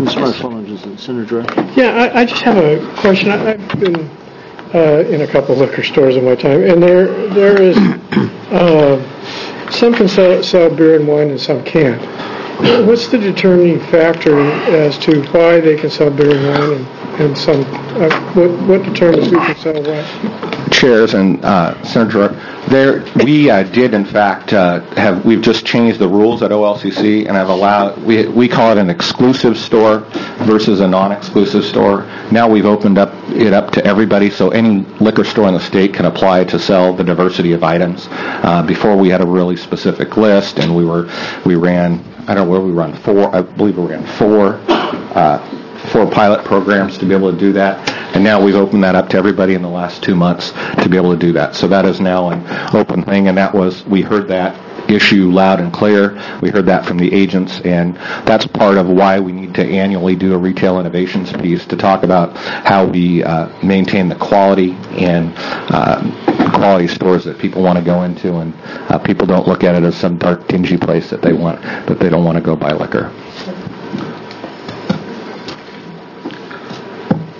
Senator. Yeah, I, I just have a question. I, I've been uh, in a couple of liquor stores in my time, and there there is uh, some can sell, sell beer and wine and some can't. What's the determining factor as to why they can sell beer and wine and, and some? Uh, what, what determines who can sell what? Chairs and uh, Senator, there we uh, did in fact uh, have we've just changed the rules at O L C C and have allowed we we call it an exclusive store versus a non-exclusive store. Now we've opened up it up to everybody, so any liquor store in the state can apply to sell the diversity of items. Uh, before we had a really specific list, and we were we ran I don't know where we run four I believe we ran four. Uh, four pilot programs to be able to do that, and now we've opened that up to everybody in the last two months to be able to do that. So that is now an open thing, and that was, we heard that issue loud and clear. We heard that from the agents, and that's part of why we need to annually do a retail innovations piece to talk about how we uh, maintain the quality and uh, quality stores that people want to go into, and uh, people don't look at it as some dark, dingy place that they want, that they don't want to go buy liquor. For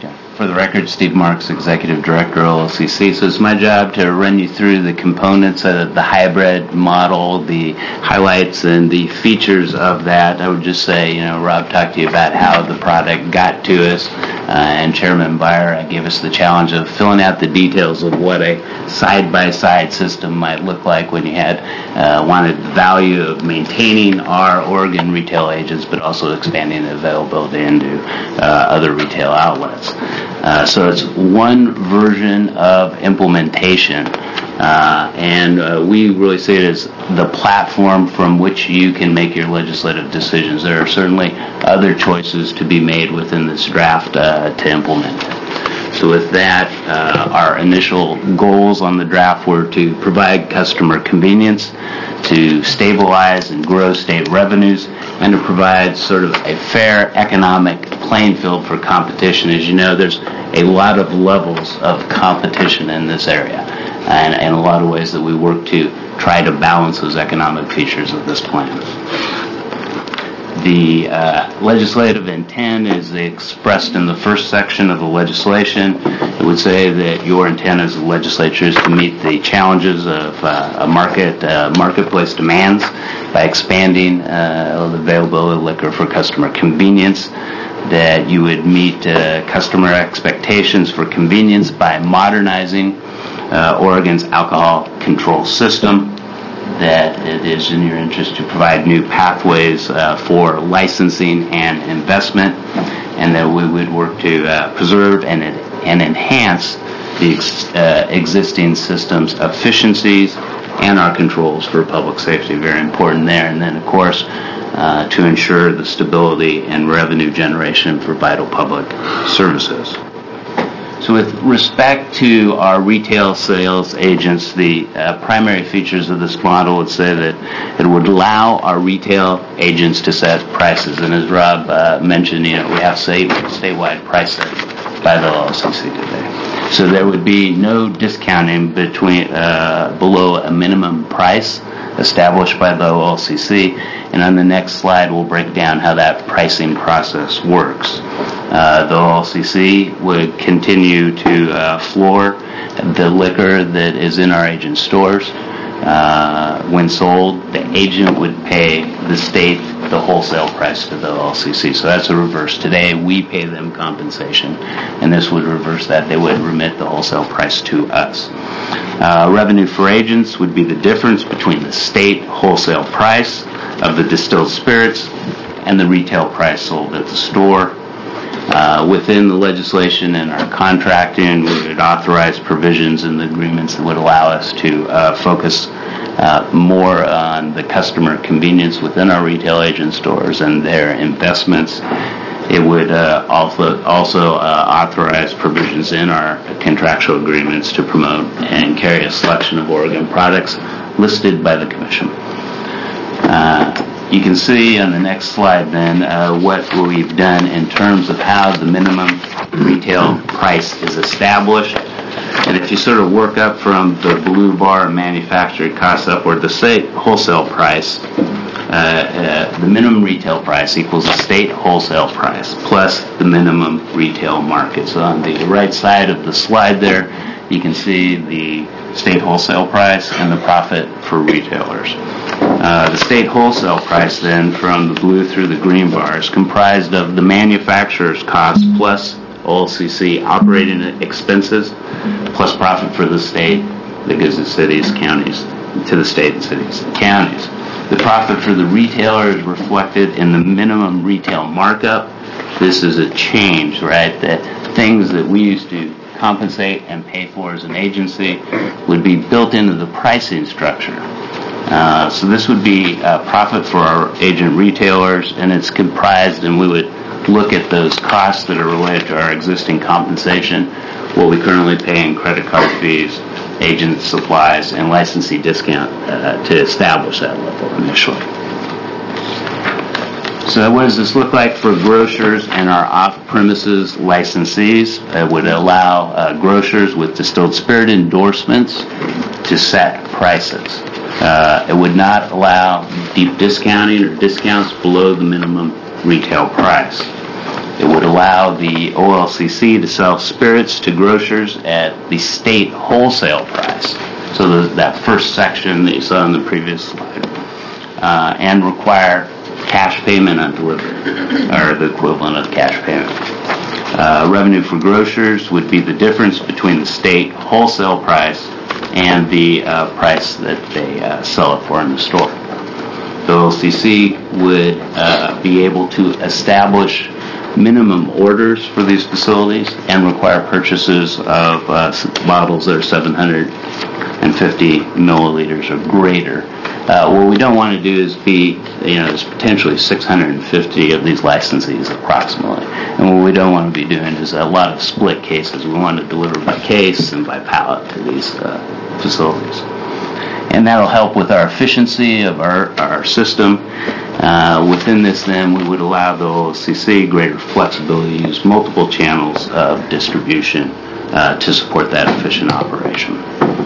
for the record, Steve Marks, Executive Director, O L C C. So it's my job to run you through the components of the hybrid model, the highlights and the features of that. I would just say, you know, Rob talked to you about how the product got to us, uh, and Chairman Byer gave us the challenge of filling out the details of what a side-by-side system might look like when you had uh, wanted value of maintaining our Oregon retail agents, but also expanding the availability into uh, other retail outlets. Uh, so it's one version of implementation, uh, and uh, we really see it as the platform from which you can make your legislative decisions. There are certainly other choices to be made within this draft uh, to implement it. So with that, uh, our initial goals on the draft were to provide customer convenience, to stabilize and grow state revenues, and to provide sort of a fair economic playing field for competition. As you know, there's a lot of levels of competition in this area, and, and a lot of ways that we work to try to balance those economic features of this plan. The uh, legislative intent is expressed in the first section of the legislation. It would say that your intent as a legislature is to meet the challenges of uh, a market, uh, marketplace demands by expanding uh, the availability of liquor for customer convenience, that you would meet uh, customer expectations for convenience by modernizing uh, Oregon's alcohol control system, that it is in your interest to provide new pathways uh, for licensing and investment, and that we would work to uh, preserve and, and enhance the ex- uh, existing system's efficiencies and our controls for public safety. Very important there. And then, of course, uh, to ensure the stability and revenue generation for vital public services. So with respect to our retail sales agents, the uh, primary features of this model would say that it would allow our retail agents to set prices. And as Rob uh, mentioned, you know, we have state, statewide pricing by the O L C C today. So there would be no discounting between uh, below a minimum price established by the O L C C. And on the next slide, we'll break down how that pricing process works. Uh, the O L C C would continue to uh, floor the liquor that is in our agent stores. Uh, when sold, the agent would pay the state the wholesale price to the O L C C. So that's a reverse. Today, we pay them compensation, and this would reverse that. They would remit the wholesale price to us. Uh, revenue for agents would be the difference between the state wholesale price of the distilled spirits and the retail price sold at the store. Uh, within the legislation and our contracting, we would authorize provisions in the agreements that would allow us to uh, focus uh, more on the customer convenience within our retail agent stores and their investments. It would uh, also, also uh, authorize provisions in our contractual agreements to promote and carry a selection of Oregon products listed by the Commission. Uh, You can see on the next slide then uh, what we've done in terms of how the minimum retail price is established. And if you sort of work up from the blue bar manufactured costs upward, the state wholesale price, uh, uh, the minimum retail price equals the state wholesale price plus the minimum retail market. So on the right side of the slide there, you can see the state wholesale price and the profit for retailers. Uh, the state wholesale price then, from the blue through the green bars, comprised of the manufacturer's cost plus O L C C operating expenses plus profit for the state that gives the cities, counties, to the state and cities and counties. The profit for the retailer is reflected in the minimum retail markup. This is a change, right? That things that we used to compensate and pay for as an agency would be built into the pricing structure. Uh, so this would be uh, profit for our agent retailers, and it's comprised, and we would look at those costs that are related to our existing compensation, what we currently pay in credit card fees, agent supplies, and licensee discount uh, to establish that level initially. So what does this look like for grocers and our off-premises licensees? It would allow uh, grocers with distilled spirit endorsements to set prices. Uh, it would not allow deep discounting or discounts below the minimum retail price. It would allow the O L C C to sell spirits to grocers at the state wholesale price. So the, that first section that you saw in the previous slide. Uh, and require cash payment on delivery, or the equivalent of cash payment. Uh, revenue for grocers would be the difference between the state wholesale price and the uh, price that they uh, sell it for in the store. The O L C C would uh, be able to establish minimum orders for these facilities and require purchases of uh, bottles that are seven hundred fifty milliliters or greater. Uh, what we don't want to do is be, you know, there's potentially six hundred fifty of these licensees approximately. And what we don't want to be doing is a lot of split cases. We want to deliver by case and by pallet to these uh, facilities. And that'll help with our efficiency of our, our system. Uh, within this, then, we would allow the O L C C greater flexibility to use multiple channels of distribution uh, to support that efficient operation.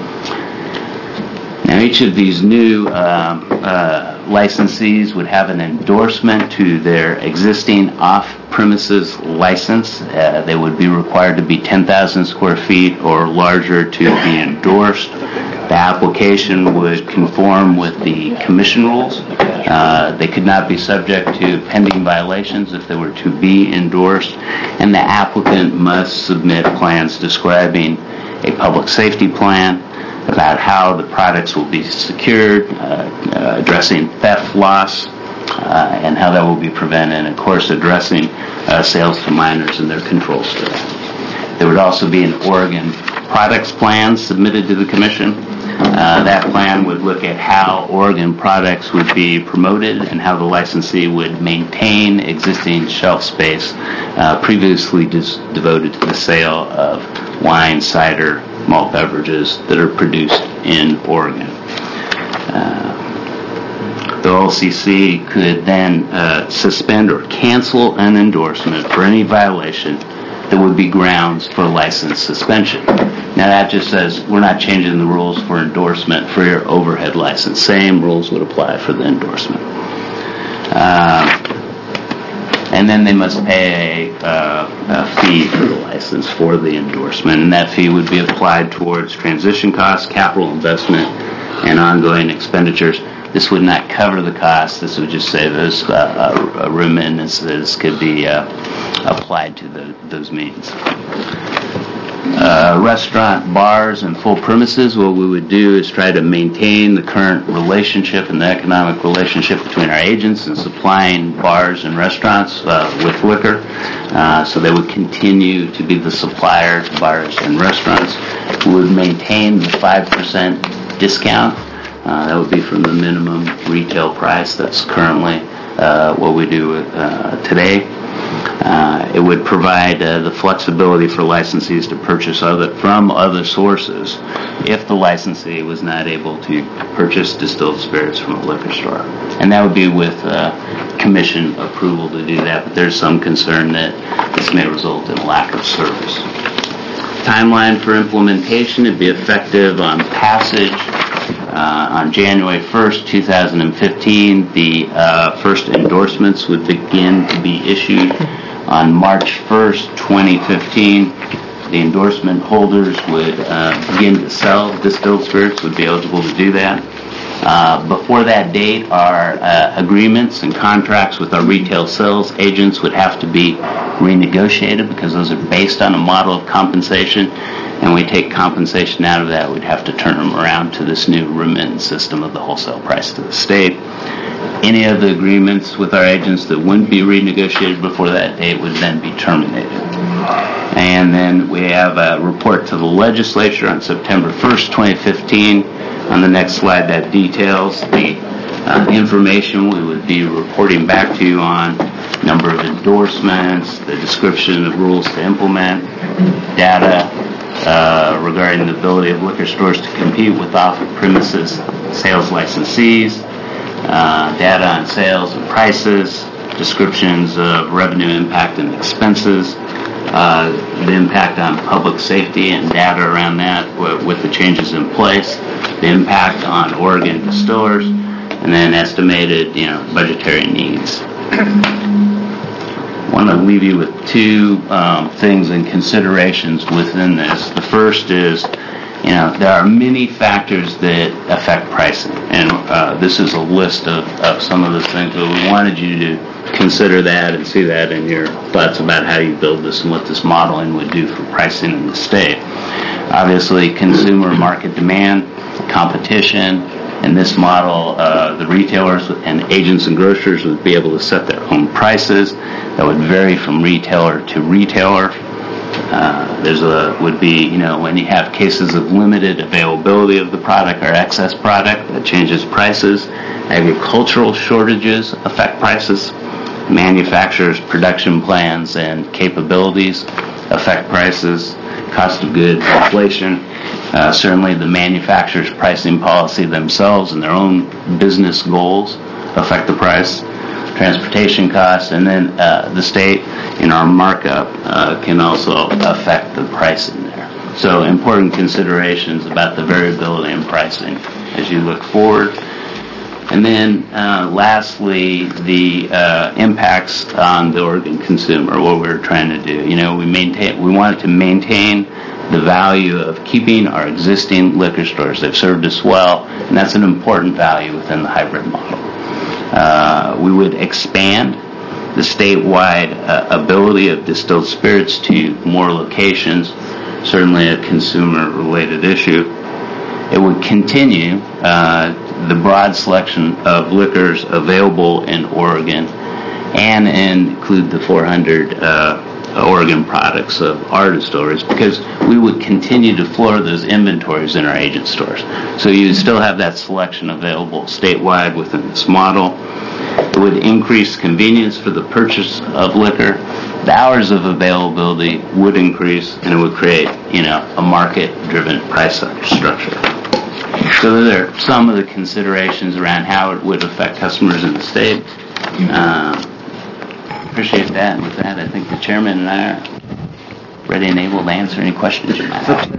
Now, each of these new um, uh, licensees would have an endorsement to their existing off-premises license. Uh, they would be required to be ten thousand square feet or larger to be endorsed. The application would conform with the commission rules. Uh, they could not be subject to pending violations if they were to be endorsed. And the applicant must submit plans describing a public safety plan, about how the products will be secured, uh, uh, addressing theft, loss, uh, and how that will be prevented, and of course addressing uh, sales to minors and their control staff. There would also be an Oregon products plan submitted to the Commission. Uh, that plan would look at how Oregon products would be promoted and how the licensee would maintain existing shelf space uh, previously dis- devoted to the sale of wine, cider, malt beverages that are produced in Oregon. Uh, the O L C C could then uh, suspend or cancel an endorsement for any violation that would be grounds for license suspension. Now that just says we're not changing the rules for endorsement for your overhead license. Same rules would apply for the endorsement. Uh, And then they must pay a, uh, a fee for the license for the endorsement, and that fee would be applied towards transition costs, capital investment, and ongoing expenditures. This would not cover the costs. This would just say those uh, uh, remittances could be uh, applied to the, those means. Uh, restaurant, bars, and full premises, what we would do is try to maintain the current relationship and the economic relationship between our agents and supplying bars and restaurants uh, with liquor. Uh, so they would continue to be the supplier to bars and restaurants. We would maintain the five percent discount. Uh, that would be from the minimum retail price. That's currently uh, what we do uh, today. Uh, it would provide uh, the flexibility for licensees to purchase other from other sources if the licensee was not able to purchase distilled spirits from a liquor store. And that would be with uh, commission approval to do that, but there's some concern that this may result in a lack of service. Timeline for implementation would be effective on passage uh, on January first, two thousand fifteen. The uh, first endorsements would begin to be issued on March first, twenty fifteen. The endorsement holders would uh, begin to sell distilled spirits, would be eligible to do that. Uh, before that date, our uh, agreements and contracts with our retail sales agents would have to be renegotiated because those are based on a model of compensation, and we take compensation out of that, we'd have to turn them around to this new remittance system of the wholesale price to the state. Any of the agreements with our agents that wouldn't be renegotiated before that date would then be terminated. And then we have a report to the legislature on September first, twenty fifteen. On the next slide, that details the uh, information we would be reporting back to you on: number of endorsements, the description of rules to implement, data uh, regarding the ability of liquor stores to compete with off-premises sales licensees, uh, data on sales and prices, descriptions of revenue impact and expenses, uh, the impact on public safety and data around that w- with the changes in place, the impact on Oregon distillers, and then estimated, you know, budgetary needs. I want to leave you with two um, things and considerations within this. The first is, you know, there are many factors that affect pricing, and uh, this is a list of, of some of those things, but we wanted you to consider that and see that in your thoughts about how you build this and what this modeling would do for pricing in the state. Obviously, consumer market demand, competition. In this model, uh, the retailers and agents and grocers would be able to set their own prices. That would vary from retailer to retailer. Uh, there's a would be, you know, when you have cases of limited availability of the product or excess product, that changes prices. Agricultural shortages affect prices. Manufacturers' production plans and capabilities affect prices. Cost of goods, inflation. Uh, certainly the manufacturer's pricing policy themselves and their own business goals affect the price. Transportation costs, and then uh, the state in our markup uh, can also affect the pricing there. So important considerations about the variability in pricing as you look forward. And then uh, lastly, the uh, impacts on the Oregon consumer, what we're trying to do. You know, we maintain, we wanted to maintain the value of keeping our existing liquor stores. They've served us well, and that's an important value within the hybrid model. Uh, we would expand the statewide uh, ability of distilled spirits to more locations, certainly a consumer-related issue. It would continue uh, the broad selection of liquors available in Oregon and include the four hundred uh, Oregon products of our distilleries, because we would continue to floor those inventories in our agent stores. So you still have that selection available statewide within this model. It would increase convenience for the purchase of liquor. The hours of availability would increase, and it would create, you know, a market-driven price structure. So those are some of the considerations around how it would affect customers in the state. Uh, appreciate that. And with that, I think the chairman and I are ready and able to answer any questions you might have.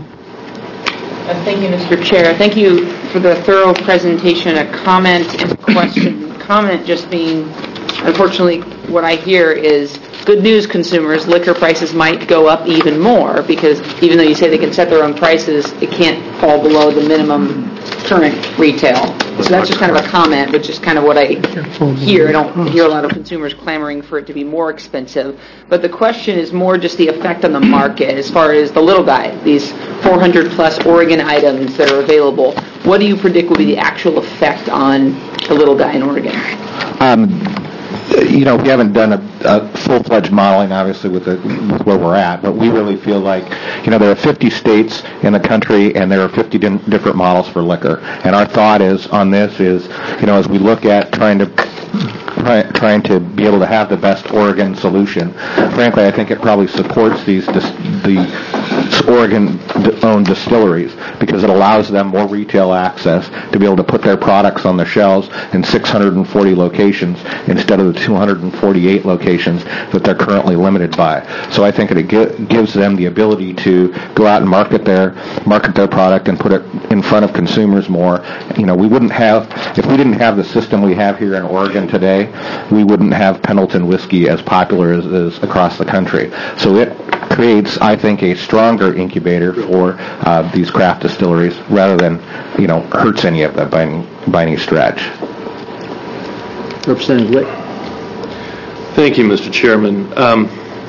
Uh, Thank you, Mister Chair. Thank you for the thorough presentation. A comment and a question. Comment just being, unfortunately, what I hear is good news, consumers. Liquor prices might go up even more, because even though you say they can set their own prices, it can't fall below the minimum current retail. So that's just kind of a comment, but just kind of what I hear. I don't hear a lot of consumers clamoring for it to be more expensive. But the question is more just the effect on the market as far as the little guy, these four hundred plus Oregon items that are available. What do you predict will be the actual effect on the little guy in Oregon? Um, you know, we haven't done a, a full-fledged modeling, obviously, with, the, with where we're at, but we really feel like, you know, there are fifty states in the country, and there are fifty di- different models for liquor. And our thought is on this is, you know, as we look at trying to try, trying to be able to have the best Oregon solution, frankly, I think it probably supports these dis- the Oregon-owned distilleries, because it allows them more retail access to be able to put their products on the shelves in six hundred forty locations instead of the two hundred forty-eight locations that they're currently limited by. So I think it gi- gives them the ability to go out and market their market their product and put it in front of consumers more. You know, we wouldn't have, if we didn't have the system we have here in Oregon today, we wouldn't have Pendleton whiskey as popular as it is across the country. So it creates, I think, a stronger incubator for uh, these craft distilleries, rather than, you know, hurts any of them by any, by any stretch. Representative Witt. Thank you, Mister Chairman. Um,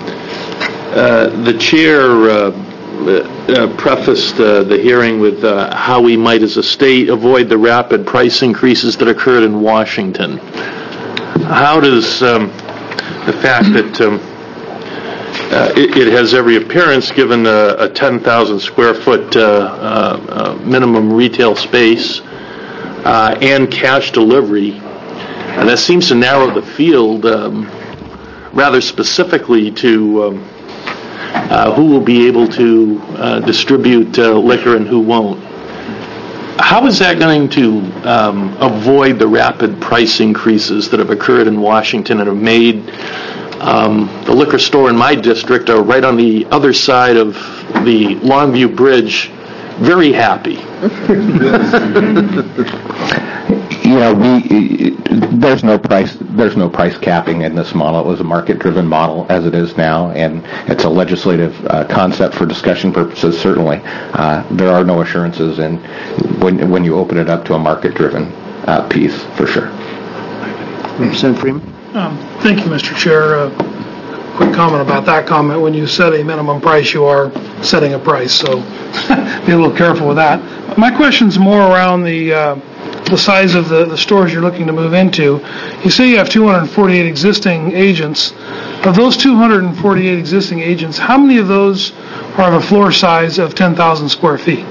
uh, the chair uh, uh, prefaced uh, the hearing with uh, how we might, as a state, avoid the rapid price increases that occurred in Washington. How does um, the fact that um, Uh, it, it has every appearance, given a, a ten thousand square foot uh, uh, uh, minimum retail space uh, and cash delivery, and that seems to narrow the field um, rather specifically to um, uh, who will be able to uh, distribute uh, liquor and who won't. How is that going to um, avoid the rapid price increases that have occurred in Washington and have made Um, the liquor store in my district, are right on the other side of the Longview Bridge, very happy? you know, we there's no price there's no price capping in this model. It was a market-driven model, as it is now, and it's a legislative uh, concept for discussion purposes. Certainly, uh, there are no assurances, and when when you open it up to a market-driven uh, piece, for sure. Representative Freeman. Um, thank you, Mister Chair. Uh, quick comment about that comment. When you set a minimum price, you are setting a price, so be a little careful with that. My question's more around the uh, the size of the, the stores you're looking to move into. You say you have two hundred forty-eight existing agents. Of those two hundred forty-eight existing agents, how many of those are of a floor size of ten thousand square feet?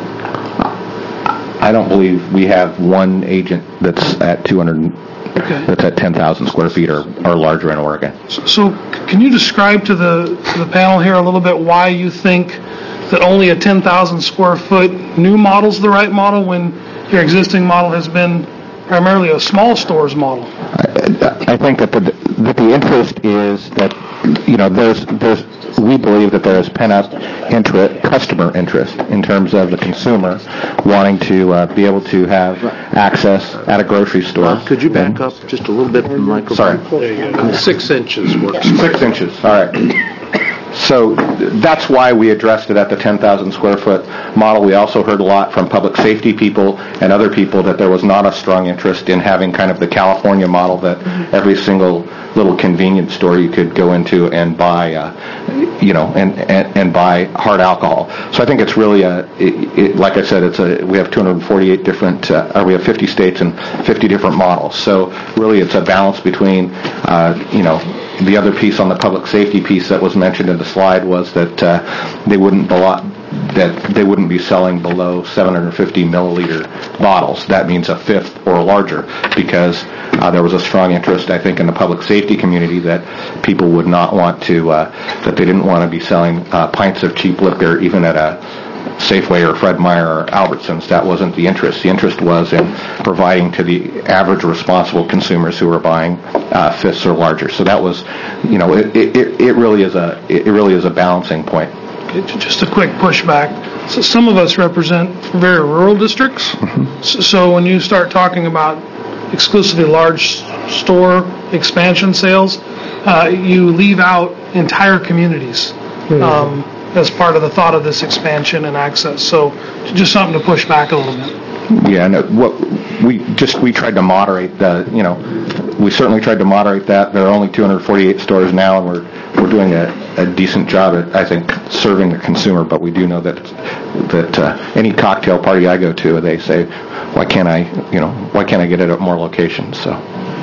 I don't believe we have one agent that's at two hundred. Okay. That's at ten thousand square feet or, or larger in Oregon. So, so can you describe to the to the panel here a little bit why you think that only a ten thousand square foot new model is the right model when your existing model has been primarily a small stores model? I, I think that the that the interest is that, you know, there's there's we believe that there is pent-up interest, customer interest, in terms of the consumer wanting to uh, be able to have access at a grocery store. Uh, could you back up just a little bit from the microphone? Sorry. Six inches works. Six inches, all right. So that's why we addressed it at the ten thousand square foot model. We also heard a lot from public safety people and other people that there was not a strong interest in having kind of the California model that every single little convenience store you could go into and buy, uh, you know, and, and, and buy hard alcohol. So I think it's really a, it, it, like I said, it's a, we have two hundred forty-eight different, uh, or we have fifty states and fifty different models. So really it's a balance between, uh, you know, the other piece on the public safety piece that was mentioned in the slide was that uh, they wouldn't belong, that they wouldn't be selling below seven hundred fifty milliliter bottles. That means a fifth or larger, because uh, there was a strong interest, I think, in the public safety community that people would not want to, uh, that they didn't want to be selling uh, pints of cheap liquor even at a Safeway or Fred Meyer or Albertsons. That wasn't the interest. The interest was in providing to the average responsible consumers who were buying uh, fifths or larger. So that was, you know, it, it, it really is a it really is a balancing point. Okay, just a quick pushback. So some of us represent very rural districts. Mm-hmm. So, so when you start talking about exclusively large store expansion sales, uh, you leave out entire communities. Mm-hmm. Um, as part of the thought of this expansion and access. So just something to push back a little bit. Yeah, no, what we just we tried to moderate the, you know, we certainly tried to moderate that. There are only two hundred forty-eight stores now, and we're we're doing a, a decent job at, I think, serving the consumer. But we do know that that uh, any cocktail party I go to, they say, why can't I, you know, why can't I get it at more locations? So.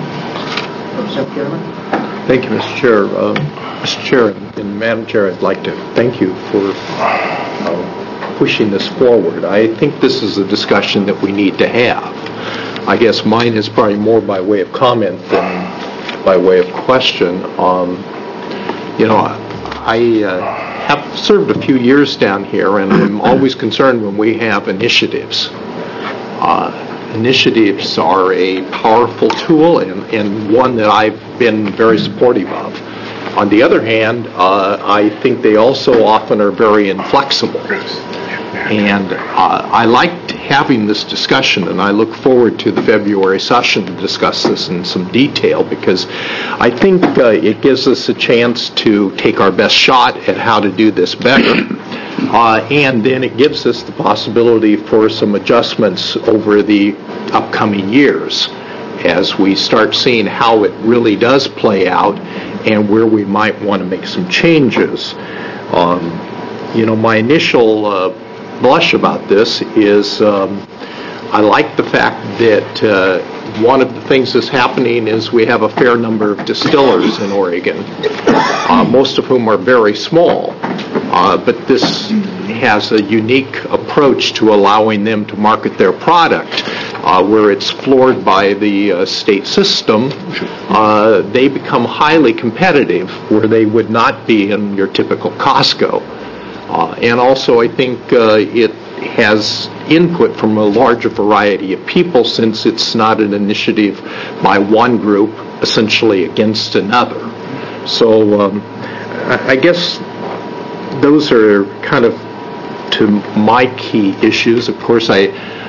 Thank you, Mister Chair. Uh, Mister Chair and Madam Chair, I'd like to thank you for uh, pushing this forward. I think this is a discussion that we need to have. I guess mine is probably more by way of comment than by way of question. Um, you know, I uh, have served a few years down here, and I'm always concerned when we have initiatives. Uh, Initiatives are a powerful tool and, and one that I've been very supportive of. On the other hand, uh, I think they also often are very inflexible. And uh, I liked having this discussion, and I look forward to the February session to discuss this in some detail, because I think uh, it gives us a chance to take our best shot at how to do this better. Uh, and then it gives us the possibility for some adjustments over the upcoming years as we start seeing how it really does play out and where we might want to make some changes. Um, you know, my initial uh, blush about this is um, I like the fact that uh, one of the things that's happening is we have a fair number of distillers in Oregon, uh, most of whom are very small. Uh, but this has a unique approach to allowing them to market their product. Uh, where it's floored by the uh, state system, uh, they become highly competitive where they would not be in your typical Costco. Uh, and also I think uh, it has input from a larger variety of people, since it's not an initiative by one group essentially against another. So um, I guess those are kind of to my key issues. Of course, I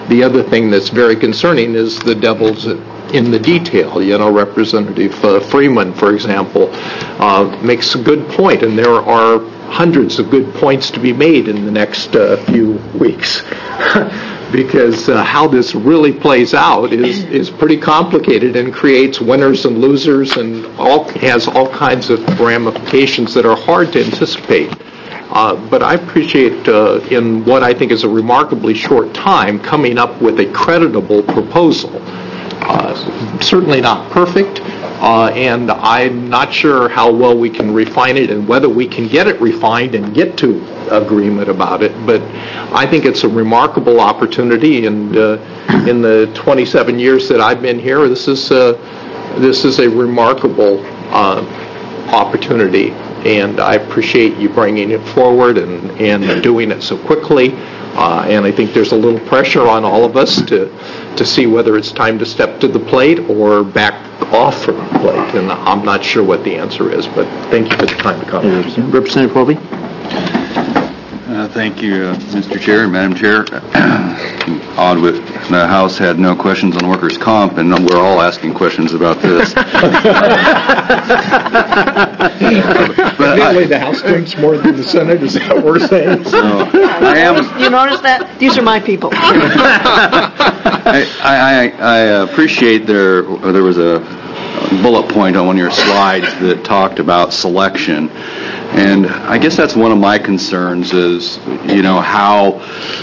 the other thing that's very concerning is the devil's in the detail. You know, Representative uh, Freeman, for example, uh, makes a good point, and there are hundreds of good points to be made in the next uh, few weeks. Because uh, how this really plays out is, is pretty complicated and creates winners and losers and all has all kinds of ramifications that are hard to anticipate. Uh, but I appreciate, uh, in what I think is a remarkably short time, coming up with a creditable proposal. Uh, certainly not perfect, uh, and I'm not sure how well we can refine it and whether we can get it refined and get to agreement about it, but I think it's a remarkable opportunity, and uh, in the twenty-seven years that I've been here, this is uh, this is a remarkable uh, opportunity, and I appreciate you bringing it forward and, and doing it so quickly. Uh, and I think there's a little pressure on all of us to to see whether it's time to step to the plate or back off from the plate. And I'm not sure what the answer is, but thank you for the time to come. Uh, Representative Colby? Uh, thank you, uh, Mister Chair and Madam Chair. Odd with the House had no questions on workers' comp, and we're all asking questions about this. but Evidently, the House drinks more than the Senate. Is that what we're saying? So, I am. You notice that? These are my people. I, I, I appreciate there. There was a bullet point on one of your slides that talked about selection. And I guess that's one of my concerns is, you know, how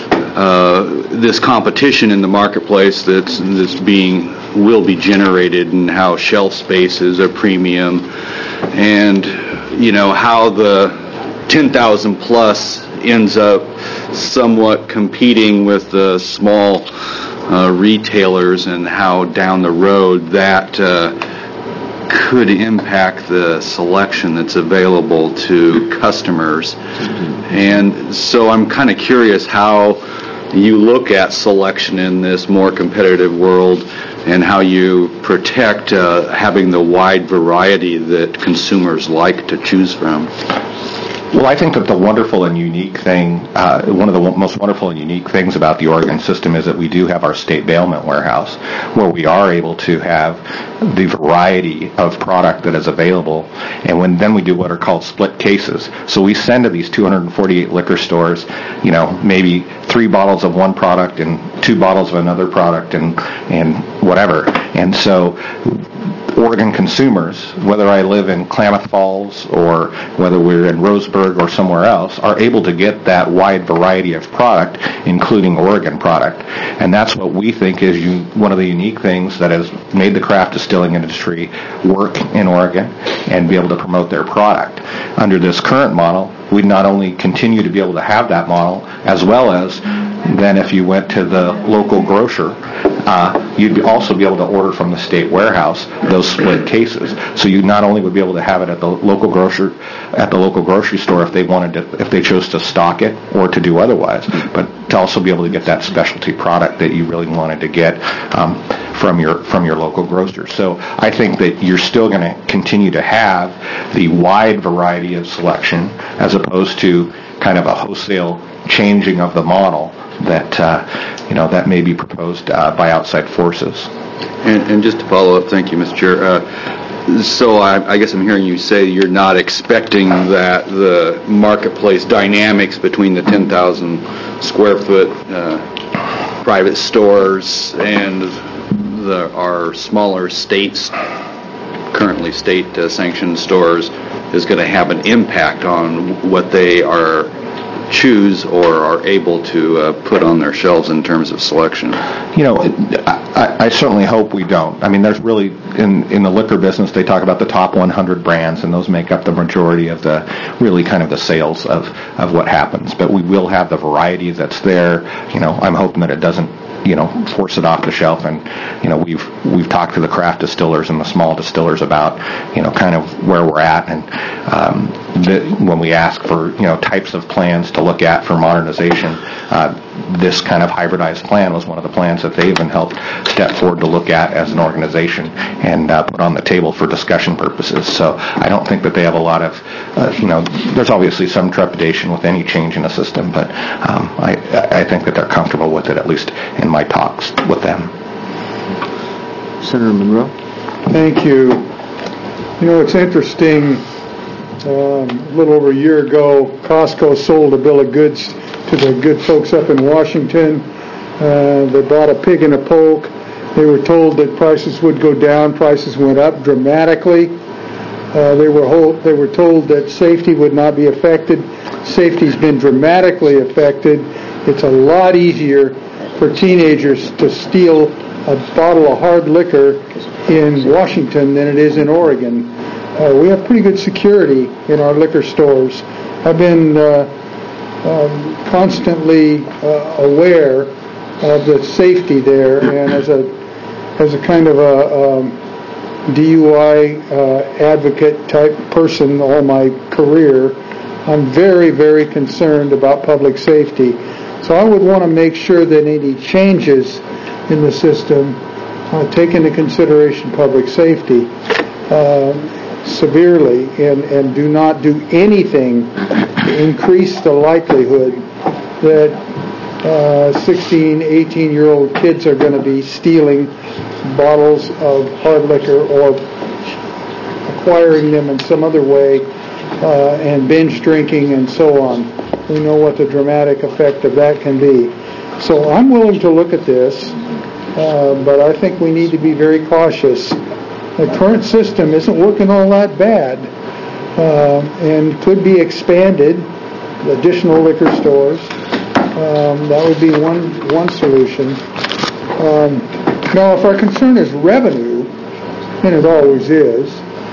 uh, this competition in the marketplace that's, that's being, will be generated, and how shelf space is a premium, and, you know, how the ten thousand plus ends up somewhat competing with the small uh, retailers, and how down the road that uh, could impact the selection that's available to customers. And so I'm kind of curious how you look at selection in this more competitive world, and how you protect uh, having the wide variety that consumers like to choose from. Well, I think that the wonderful and unique thing, uh, one of the w- most wonderful and unique things about the Oregon system is that we do have our state bailment warehouse, where we are able to have the variety of product that is available, and when then we do what are called split cases. So we send to these two hundred forty-eight liquor stores, you know, maybe three bottles of one product and two bottles of another product, and and whatever. And so Oregon consumers, whether I live in Klamath Falls or whether we're in Roseburg or somewhere else, are able to get that wide variety of product, including Oregon product. And that's what we think is you, one of the unique things that has made the craft distilling industry work in Oregon and be able to promote their product. Under this current model, we'd not only continue to be able to have that model, as well as then if you went to the local grocer, uh, you'd also be able to order from the state warehouse those split cases. So you not only would be able to have it at the local grocer, at the local grocery store if they wanted to, if they chose to stock it or to do otherwise, but to also be able to get that specialty product that you really wanted to get um, from your from your local grocer. So I think that you're still going to continue to have the wide variety of selection, as opposed to kind of a wholesale changing of the model that uh, you know that may be proposed uh, by outside forces. And, and just to follow up, thank you, Mister Chair. Uh, so I, I guess I'm hearing you say you're not expecting that the marketplace dynamics between the ten thousand square foot uh, private stores and the, our smaller states, currently state uh, sanctioned stores, is going to have an impact on what they are choose or are able to uh, put on their shelves in terms of selection? You know, I, I certainly hope we don't. I mean, there's really, in, in the liquor business, they talk about the top one hundred brands, and those make up the majority of the, really kind of the sales of, of what happens. But we will have the variety that's there. You know, I'm hoping that it doesn't, you know, force it off the shelf. And, you know, we've we've talked to the craft distillers and the small distillers about, you know, kind of where we're at. And, um, the, when we ask for, you know, types of plans to look at for modernization, uh, this kind of hybridized plan was one of the plans that they even helped step forward to look at as an organization and uh, put on the table for discussion purposes. So I don't think that they have a lot of, uh, you know, there's obviously some trepidation with any change in a system, but um, I, I think that they're comfortable with it, at least in my talks with them. Senator Monroe? Thank you. You know, it's interesting. Um, a little over a year ago, Costco sold a bill of goods to the good folks up in Washington. Uh, they bought a pig in a poke. They were told that prices would go down. Prices went up dramatically. Uh, they were whole, they were told that safety would not be affected. Safety's been dramatically affected. It's a lot easier for teenagers to steal a bottle of hard liquor in Washington than it is in Oregon. Uh, we have pretty good security in our liquor stores. I've been uh, um, constantly uh, aware of the safety there, and as a as a kind of a um, D U I uh, advocate type person all my career, I'm very, very concerned about public safety. So I would want to make sure that any changes in the system uh, take into consideration public safety uh, severely, and, and do not do anything to increase the likelihood that uh, sixteen, eighteen-year-old kids are going to be stealing bottles of hard liquor or acquiring them in some other way uh, and binge drinking and so on. We know what the dramatic effect of that can be. So I'm willing to look at this, uh, but I think we need to be very cautious. The current system isn't working all that bad uh, and could be expanded, additional liquor stores. Um, that would be one one solution. Um, now, if our concern is revenue, and it always is,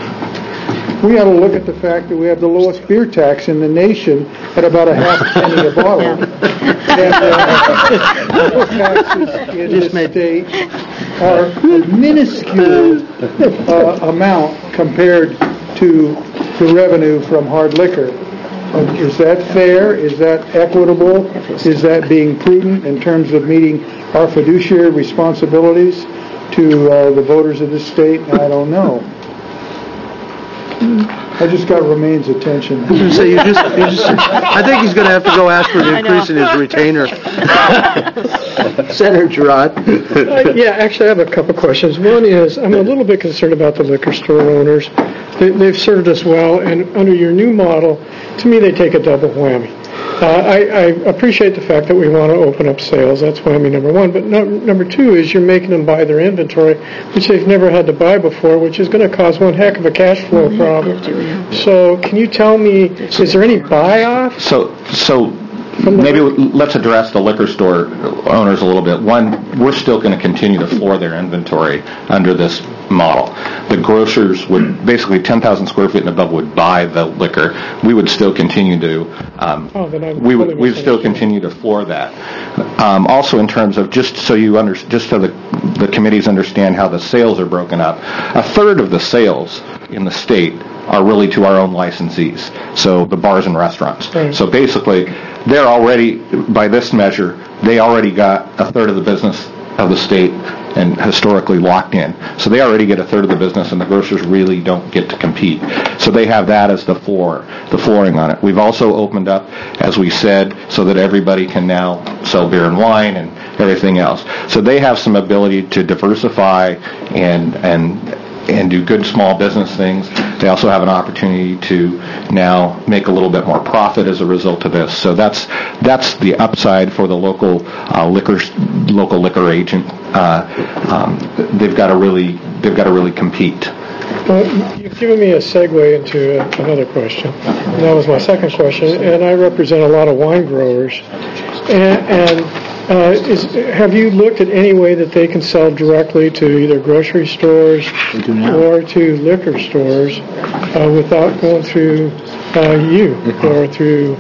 we ought to look at the fact that we have the lowest beer tax in the nation at about a half penny a bottle. And uh, beer taxes in this state are a minuscule uh, amount compared to the revenue from hard liquor. Uh, is that fair? Is that equitable? Is that being prudent in terms of meeting our fiduciary responsibilities to uh, the voters of this state? I don't know. I just got Remain's attention. I was going to say, you just, you just, I think he's going to have to go ask for an increase in his retainer. Senator Girard. Uh, yeah, actually, I have a couple questions. One is, I'm a little bit concerned about the liquor store owners. They, they've served us well, and under your new model, to me, they take a double whammy. Uh, I, I appreciate the fact that we want to open up sales. That's whammy number one. But no, number two is you're making them buy their inventory, which they've never had to buy before, which is going to cause one heck of a cash flow problem. So can you tell me, is there any buy-off? So, so maybe let's address the liquor store owners a little bit. One, we're still going to continue to floor their inventory under this model. The grocers would, basically ten thousand square feet and above would buy the liquor. We would still continue to, um, oh, then I'm we would we'd still continue to floor that. Um, also in terms of, just so you under, just so the, the committees understand how the sales are broken up, a third of the sales in the state are really to our own licensees, so the bars and restaurants. Right. So basically, they're already, by this measure, they already got a third of the business of the state and historically locked in. So they already get a third of the business, and the grocers really don't get to compete. So they have that as the floor, the flooring on it. We've also opened up, as we said, so that everybody can now sell beer and wine and everything else. So they have some ability to diversify and and and do good small business things. They also have an opportunity to now make a little bit more profit as a result of this. So that's that's the upside for the local uh, liquor local liquor agent. Uh, um, they've got to really they've got to really compete. Well, you've given me a segue into another question. And that was my second question, and I represent a lot of wine growers. And, and uh, is, have you looked at any way that they can sell directly to either grocery stores or to liquor stores uh, without going through uh, you or through?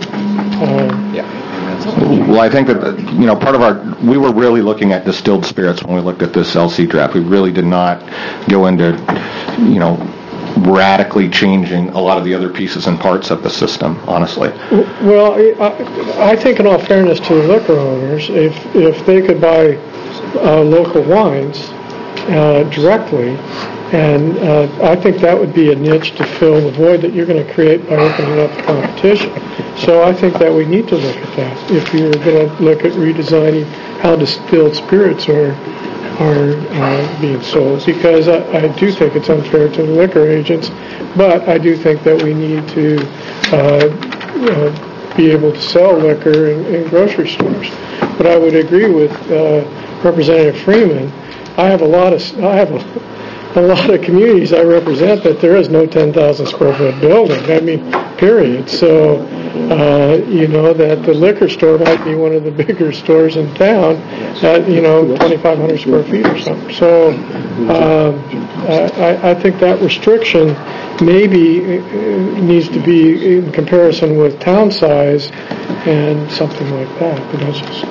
Um, yeah. Well, I think that, you know, part of our, we were really looking at distilled spirits when we looked at this L C draft. We really did not go into, you know, radically changing a lot of the other pieces and parts of the system, honestly. Well, I, I think in all fairness to the liquor owners, if, if they could buy uh, local wines uh, directly, and uh, I think that would be a niche to fill the void that you're going to create by opening up the competition. So I think that we need to look at that if you're going to look at redesigning how distilled spirits are are uh, being sold, because I, I do think it's unfair to the liquor agents, but I do think that we need to uh, uh, be able to sell liquor in, in grocery stores. But I would agree with uh, Representative Freeman. I have a lot of I have a, a lot of communities I represent that there is no ten thousand square foot building. I mean, period. So. Uh, you know, that the liquor store might be one of the bigger stores in town at, you know, twenty-five hundred square feet or something. So um, I, I think that restriction maybe needs to be in comparison with town size and something like that. But that's just...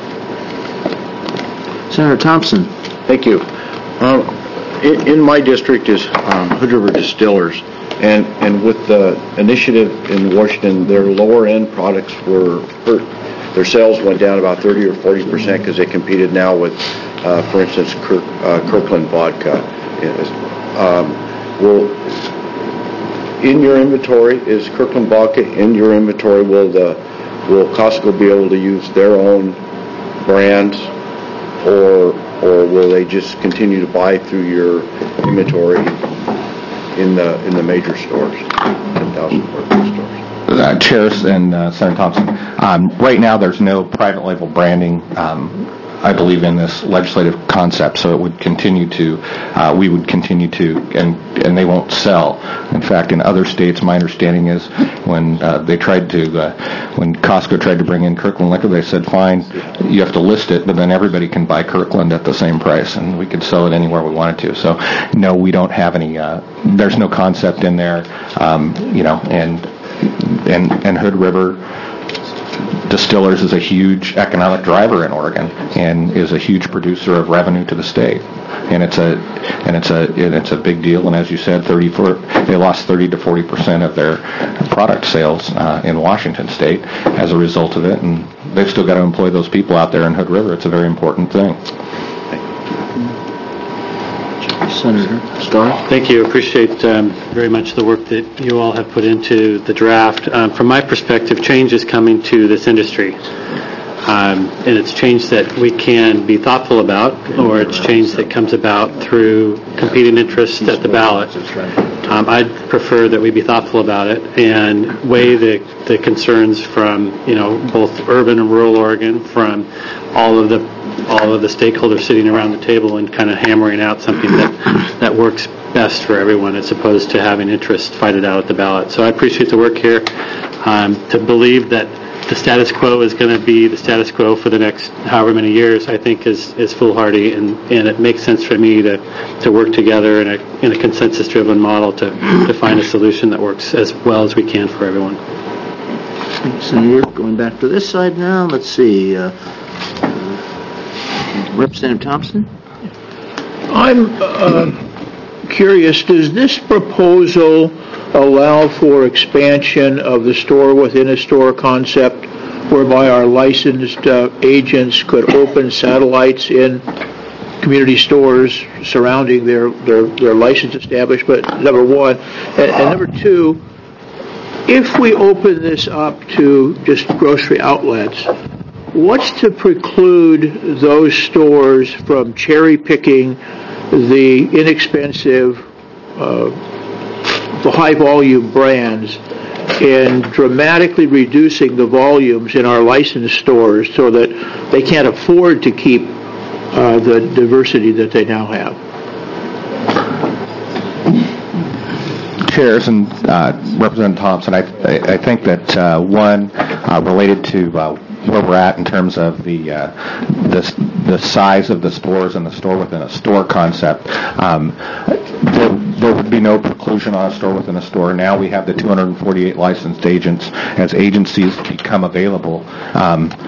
Senator Thompson. Thank you. Uh, in, in my district is um, Hood River Distillers. And and with the initiative in Washington, their lower end products were hurt. Their sales went down about thirty or forty percent because they competed now with, uh, for instance, Kirk, uh, Kirkland vodka. Um, will in your inventory is Kirkland vodka in your inventory? Will the will Costco be able to use their own brands, or or will they just continue to buy through your inventory in the in the major stores, ten thousand square foot stores? Uh, Chairs and uh, Senator Thompson, um, right now there's no private label branding, um, I believe, in this legislative concept, so it would continue to, uh, we would continue to, and and they won't sell. In fact, in other states, my understanding is when uh, they tried to, uh, when Costco tried to bring in Kirkland liquor, they said, fine, you have to list it, but then everybody can buy Kirkland at the same price, and we could sell it anywhere we wanted to. So, no, we don't have any, uh, there's no concept in there, um, you know, and, and, and Hood River Distillers is a huge economic driver in Oregon and is a huge producer of revenue to the state, and it's a and it's a and it's a big deal. And as you said, thirty four they lost thirty to forty percent of their product sales uh, in Washington State as a result of it, and they've still got to employ those people out there in Hood River. It's a very important thing. Senator Starr. Thank you. Appreciate um, very much the work that you all have put into the draft. Um, from my perspective, change is coming to this industry. Um, and it's change that we can be thoughtful about, or it's change that comes about through competing interests at the ballot. Um, I'd prefer that we be thoughtful about it and weigh the, the concerns from, you know, both urban and rural Oregon, from all of the all of the stakeholders sitting around the table and kind of hammering out something that, that works best for everyone, as opposed to having interests fight it out at the ballot. So I appreciate the work here. Um, to believe that the status quo is going to be the status quo for the next however many years, I think is, is foolhardy, and, and it makes sense for me to, to work together in a, in a consensus-driven model to, to find a solution that works as well as we can for everyone. Senator, going back to this side now, let's see. Uh, Representative Thompson? I'm uh, curious, does this proposal allow for expansion of the store within a store concept, whereby our licensed uh, agents could open satellites in community stores surrounding their, their, their licensed establishment, number one? And, and number two, if we open this up to just grocery outlets, what's to preclude those stores from cherry-picking the inexpensive, uh, the high-volume brands and dramatically reducing the volumes in our licensed stores so that they can't afford to keep uh, the diversity that they now have? Chairs and uh, Representative Thompson, I, I, I think that uh, one uh, related to uh, where we're at in terms of the, uh, the the size of the stores and the store within a store concept. Um, there, there would be no preclusion on a store within a store. Now we have the two hundred forty-eight licensed agents. As agencies become available, um,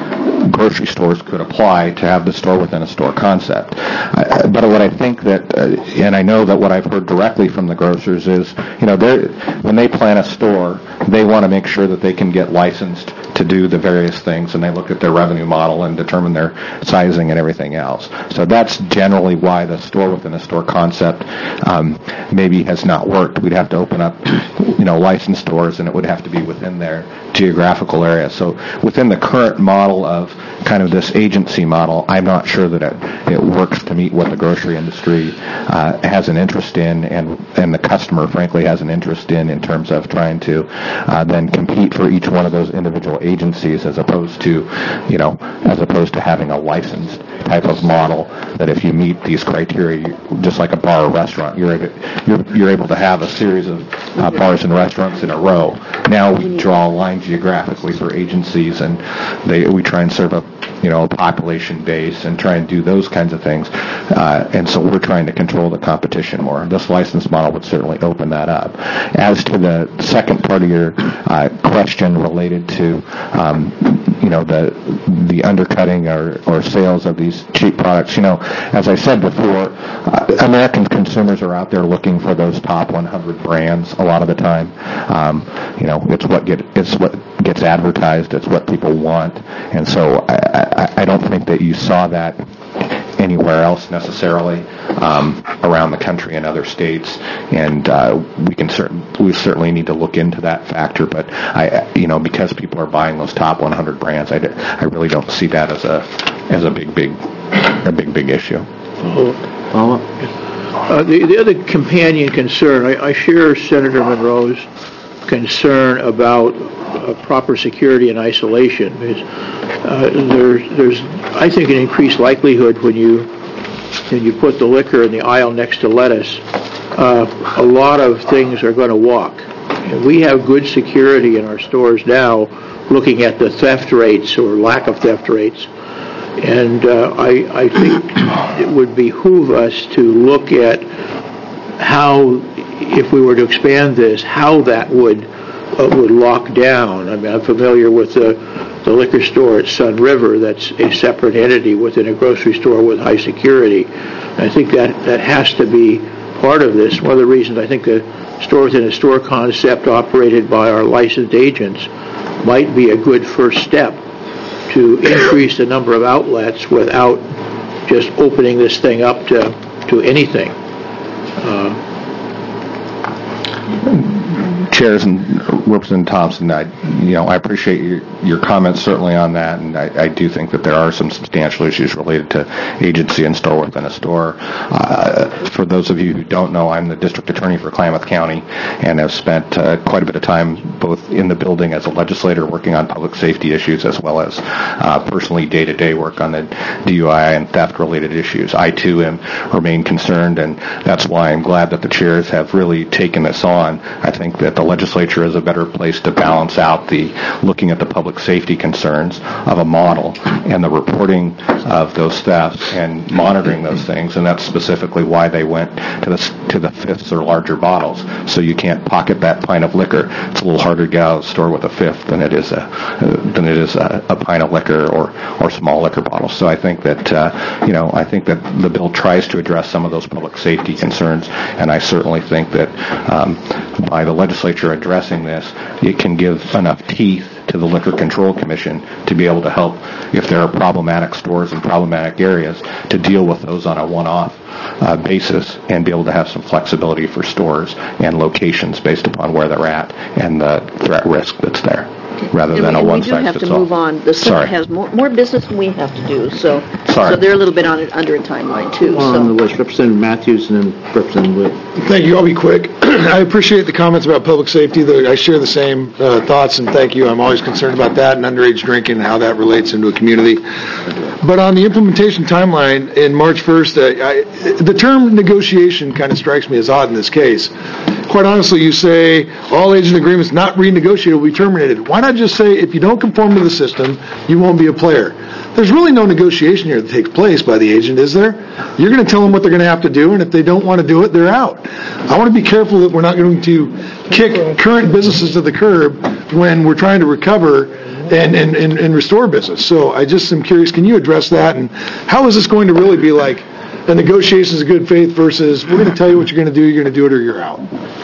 grocery stores could apply to have the store within a store concept. I, but what I think that, uh, and I know that what I've heard directly from the grocers is, you know, they're, when they plan a store, they want to make sure that they can get licensed to do the various things, and they look at their revenue model and determine their sizing and everything else. So that's generally why the store within a store concept um, maybe has not worked. We'd have to open up, you know, licensed stores, and it would have to be within their geographical area. So within the current model of kind of this agency model, I'm not sure that it, it works to meet what the grocery industry uh, has an interest in, and and the customer, frankly, has an interest in in terms of trying to uh, then compete for each one of those individual agencies, as opposed to, you know, as opposed to having a licensed type of model that if you meet these criteria, you, just like a bar or restaurant, you're able, you're, you're able to have a series of uh, bars and restaurants in a row. Now we draw a line geographically for agencies, and they we try and serve a you know a population base and try and do those kinds of things. Uh, and so we're trying to control the competition more. This license model would certainly open that up. As to the second part of your uh, question related to um, you know the the undercutting or, or sales of these cheap products, you know, as I said before, uh, American consumers are out there looking for those top one hundred brands a lot of the time. Um, you know, it's what get it's what gets advertised. It's what people want, and so I, I, I don't think that you saw that anywhere else necessarily um, around the country in other states, and uh, we can certain we certainly need to look into that factor. But I, you know, because people are buying those top one hundred brands, I, I really don't see that as a as a big big a big big issue. Uh, the, the other companion concern, I, I share Senator Monroe's concern about uh, proper security and isolation. Because, uh, there, there's, I think, an increased likelihood when you when you put the liquor in the aisle next to lettuce, uh, a lot of things are going to walk. And we have good security in our stores now, looking at the theft rates or lack of theft rates. And uh, I, I think it would behoove us to look at how, if we were to expand this, how that would uh, would lock down. I mean, I'm familiar with the, the liquor store at Sun River. That's a separate entity within a grocery store with high security. And I think that, that has to be part of this. One of the reasons I think the store within a store concept operated by our licensed agents might be a good first step to increase the number of outlets without just opening this thing up to to anything. Uh, Chairs and Representative Thompson, I, you know, I appreciate your, your comments certainly on that, and I, I do think that there are some substantial issues related to agency and store within a store. Uh, for those of you who don't know, I'm the district attorney for Klamath County, and have spent uh, quite a bit of time both in the building as a legislator working on public safety issues, as well as uh, personally day-to-day work on the D U I and theft-related issues. I too am remain concerned, and that's why I'm glad that the chairs have really taken this on. I think that the legislature is a better place to balance out the looking at the public safety concerns of a model and the reporting of those thefts and monitoring those things, and that's specifically why they went to the to the fifths or larger bottles. So you can't pocket that pint of liquor. It's a little harder to get out of the store with a fifth than it is a uh, than it is a, a pint of liquor or or small liquor bottles. So I think that uh, you know I think that the bill tries to address some of those public safety concerns, and I certainly think that um, by the legislature addressing this, it can give enough teeth to the Liquor Control Commission to be able to help if there are problematic stores in problematic areas to deal with those on a one-off uh, basis and be able to have some flexibility for stores and locations based upon where they're at and the threat risk that's there, rather and than we, a one-size-fits-all. We do have to move on. The Senate has more, more business than we have to do, so Sorry. so they're a little bit on under a timeline too. On So. the list, Representative Matthews and then Representative Witt. Thank you. I'll be quick. I appreciate the comments about public safety. I share the same uh, thoughts, and thank you. I'm always concerned about that and underage drinking and how that relates into a community. But on the implementation timeline in March first, uh, I, the term negotiation kind of strikes me as odd in this case. Quite honestly, you say all agent agreements not renegotiated will be terminated. Why not just say if you don't conform to the system, you won't be a player? There's really no negotiation here that takes place by the agent, is there? You're going to tell them what they're going to have to do, and if they don't want to do it, they're out. I want to be careful that we're not going to kick current businesses to the curb when we're trying to recover and, and, and, and restore business. So I just am curious, can you address that? And how is this going to really be like a negotiations of good faith versus we're going to tell you what you're going to do, you're going to do it or you're out?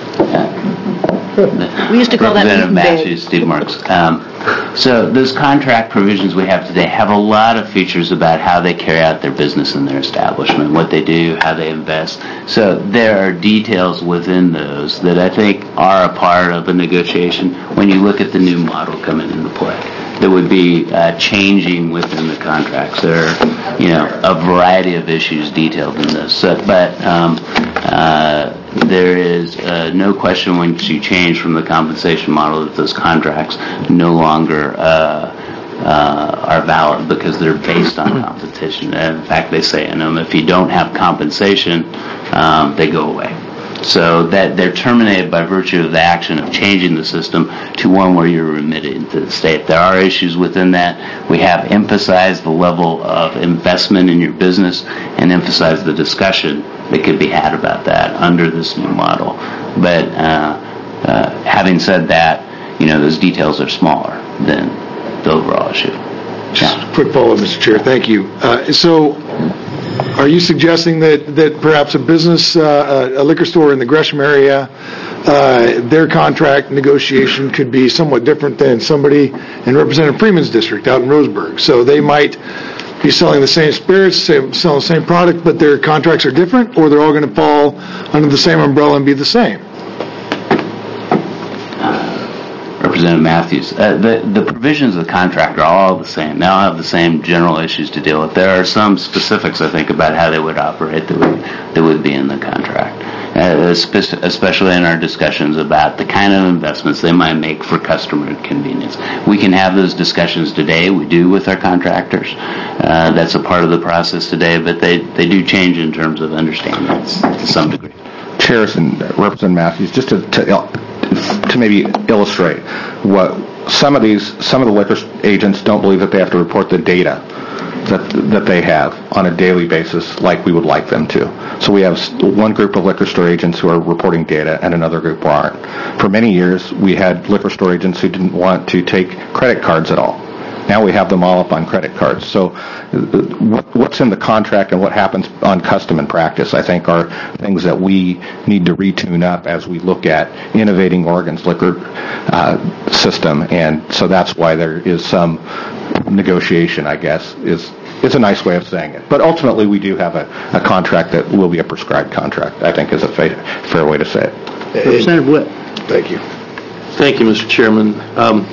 We used to call that Representative meat and Matthews, Steve Marks. Um, so those contract provisions we have today have a lot of features about how they carry out their business in their establishment, what they do, how they invest. So there are details within those that I think are a part of a negotiation when you look at the new model coming into play. There would be uh, changing within the contracts. There are, you know, a variety of issues detailed in this. So, but um, uh, there is uh, no question once you change from the compensation model that those contracts no longer uh, uh, are valid because they're based on compensation. And in fact, they say in them, if you don't have compensation, um, they go away. So that they're terminated by virtue of the action of changing the system to one where you're remitted into the state. There are issues within that. We have emphasized the level of investment in your business and emphasized the discussion that could be had about that under this new model. But uh, uh, having said that, you know, those details are smaller than the overall issue. Yeah. Quick follow-up, Mister Chair. Thank you. Uh, so, are you suggesting that, that perhaps a business, uh, a liquor store in the Gresham area, uh, their contract negotiation could be somewhat different than somebody in Representative Freeman's district out in Roseburg? So they might be selling the same spirits, same, selling the same product, but their contracts are different, or they're all going to fall under the same umbrella and be the same? Representative Matthews, uh, the, the provisions of the contract are all the same. They all have the same general issues to deal with. There are some specifics, I think, about how they would operate that would, that would be in the contract, uh, especially in our discussions about the kind of investments they might make for customer convenience. We can have those discussions today. We do with our contractors. Uh, that's a part of the process today, but they, they do change in terms of understanding to some degree. Chairs and Representative Matthews, just to, to to maybe illustrate what some of these, some of the liquor agents don't believe that they have to report the data that that they have on a daily basis like we would like them to. So we have one group of liquor store agents who are reporting data and another group who aren't. For many years, we had liquor store agents who didn't want to take credit cards at all. Now we have them all up on credit cards. So what, what's in the contract and what happens on custom and practice, I think, are things that we need to retune up as we look at innovating Oregon's liquor uh, system. And so that's why there is some negotiation, I guess, is is a nice way of saying it. But ultimately, we do have a, a contract that will be a prescribed contract, I think is a fa- fair way to say it. Representative Witt. Thank you. Thank you, Mister Chairman. Um,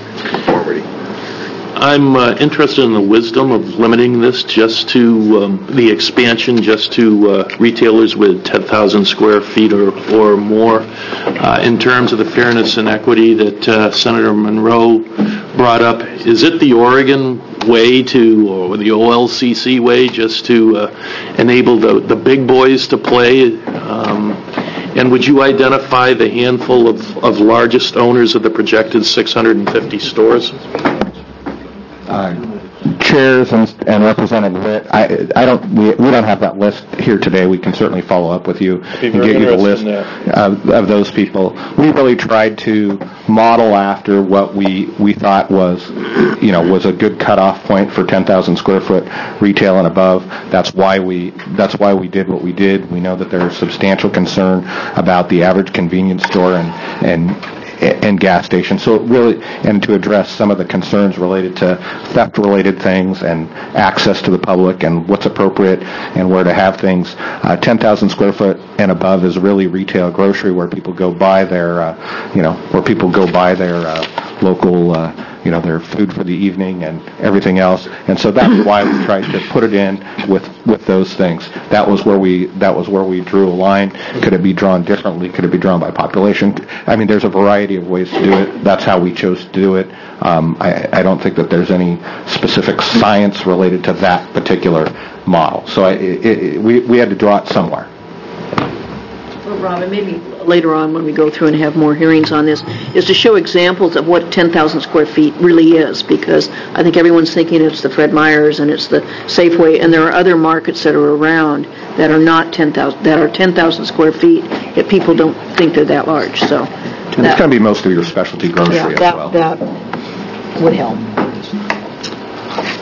I'm uh, interested in the wisdom of limiting this just to um, the expansion just to uh, retailers with ten thousand square feet or, or more. Uh, in terms of the fairness and equity that uh, Senator Monroe brought up, is it the Oregon way to, or the O L C C way, just to uh, enable the, the big boys to play? Um, and would you identify the handful of, of largest owners of the projected six hundred fifty stores? Uh, chairs and, and Representative Witt, I, I don't, we, we don't have that list here today. We can certainly follow up with you and get you the list of, of those people. We really tried to model after what we, we thought was, you know, was a good cutoff point for ten thousand square foot retail and above. That's why we, that's why we did what we did. We know that there's substantial concern about the average convenience store and, and and gas stations. So really, and to address some of the concerns related to theft-related things and access to the public and what's appropriate and where to have things. Uh, ten thousand square foot and above is really retail grocery where people go buy their, uh, you know, where people go buy their uh, local, uh, you know, their food for the evening and everything else. And so that's why we tried to put it in with, with those things. That was where we, that was where we drew a line. Could it be drawn differently? Could it be drawn by population? I mean, there's a variety of ways to do it. That's how we chose to do it. Um, I, I don't think that there's any specific science related to that particular model. So I, it, it, we, we had to draw it somewhere. Well, Robin, maybe later on when we go through and have more hearings on this, is to show examples of what ten thousand square feet really is, because I think everyone's thinking it's the Fred Meyers and it's the Safeway, and there are other markets that are around that are not ten thousand, that are ten thousand square feet, yet people don't think they're that large. So and that, it's going to be most of your specialty grocery yeah, as that, well. that would help.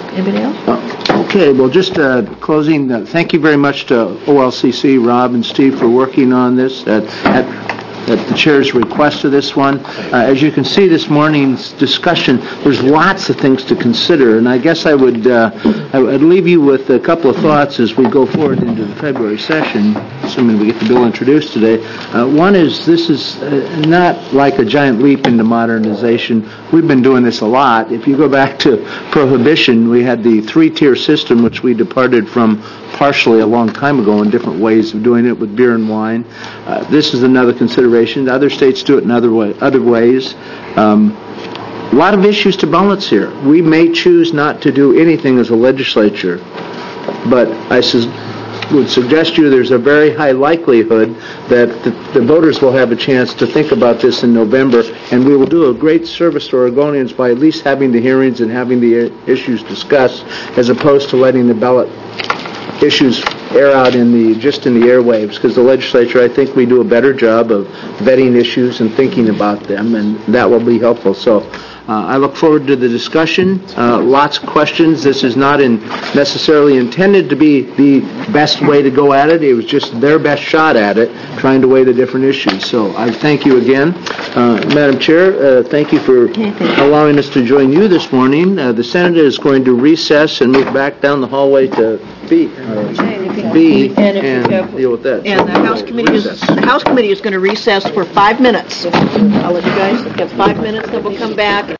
Anybody else? Okay, well, just uh, closing, uh, thank you very much to O L C C, Rob and Steve, for working on this at, at at the chair's request of this one. Uh, as you can see this morning's discussion, there's lots of things to consider, and I guess I would uh, I would leave you with a couple of thoughts as we go forward into the February session, assuming we get the bill introduced today. Uh, one is this is uh, not like a giant leap into modernization. We've been doing this a lot. If you go back to Prohibition, we had the three-tier system, which we departed from partially a long time ago in different ways of doing it with beer and wine. Uh, this is another consideration. Other states do it in other, way, other ways. Um, a lot of issues to balance here. We may choose not to do anything as a legislature, but I su- would suggest to you there's a very high likelihood that the, the voters will have a chance to think about this in November, and we will do a great service to Oregonians by at least having the hearings and having the issues discussed, as opposed to letting the ballot issues air out in the just in the airwaves, because the legislature, I think we do a better job of vetting issues and thinking about them, and that will be helpful. So uh, I look forward to the discussion. Uh, lots of questions. This is not in necessarily intended to be the best way to go at it. It was just their best shot at it, trying to weigh the different issues. So I thank you again. Uh, Madam Chair, uh, thank you for allowing us to join you this morning. Uh, the Senate is going to recess and move back down the hallway to B, uh, B And if and you have- deal with that. And the House Committee is, the House Committee is going to recess for five minutes. I'll let you guys have five minutes, then we'll come back.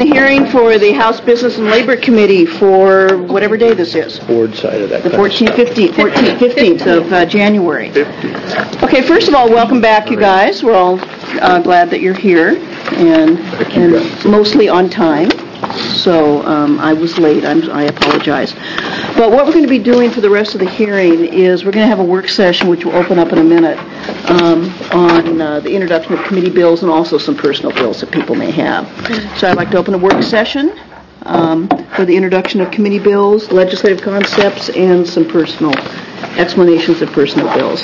the hearing for the House Business and Labor Committee for whatever day this is. Board side of that. The fourteenth, fifteenth, fourteenth, fifteenth of uh, January. Okay, first of all, welcome back, you guys. We're all uh, glad that you're here and, and mostly on time. So um, I was late. I'm, I apologize. But what we're going to be doing for the rest of the hearing is we're going to have a work session, which will open up in a minute, um, on uh, the introduction of committee bills and also some personal bills that people may have. So I'd like to open a work session um, for the introduction of committee bills, legislative concepts, and some personal explanations of personal bills.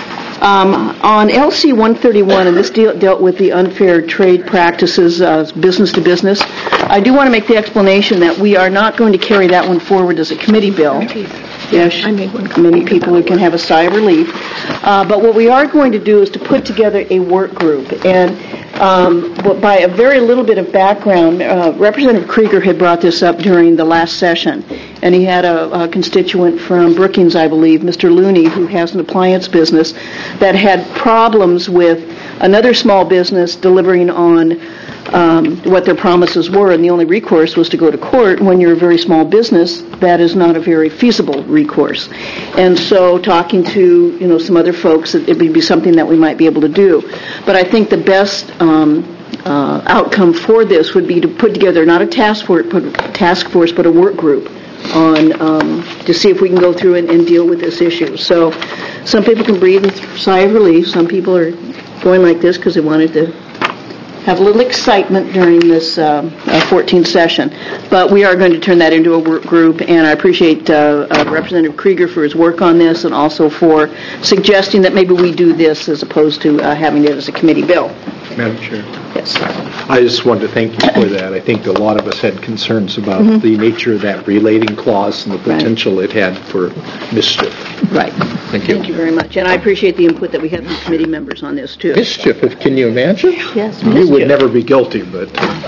Um, on L C one thirty-one, and this deal, dealt with the unfair trade practices, uh, business to business, I do want to make the explanation that we are not going to carry that one forward as a committee bill. Yes, I made one. Many people who can have a sigh of relief. Uh, but what we are going to do is to put together a work group. And um, but by a very little bit of background, uh, Representative Krieger had brought this up during the last session. And he had a, a constituent from Brookings, I believe, Mister Looney, who has an appliance business, that had problems with another small business delivering on um, what their promises were, and the only recourse was to go to court. When you're a very small business, that is not a very feasible recourse. And so talking to, you know, some other folks, it, it would be something that we might be able to do. But I think the best um, uh, outcome for this would be to put together not a task force, but, task force, but a work group on um, to see if we can go through and, and deal with this issue. So some people can breathe a sigh of relief. Some people are going like this because they wanted to have a little excitement during this uh, uh, fourteenth session. But we are going to turn that into a work group, and I appreciate uh, uh, Representative Krieger for his work on this and also for suggesting that maybe we do this as opposed to uh, having it as a committee bill. Madam Chair. Yes. I just wanted to thank you for that. I think a lot of us had concerns about Mm-hmm. the nature of that relating clause and the potential it had for mischief. Right. Thank you. Thank you very much. And I appreciate the input that we had from committee members on this, too. Mischief, if- can you imagine? Yes, You mischief. would never be guilty, but,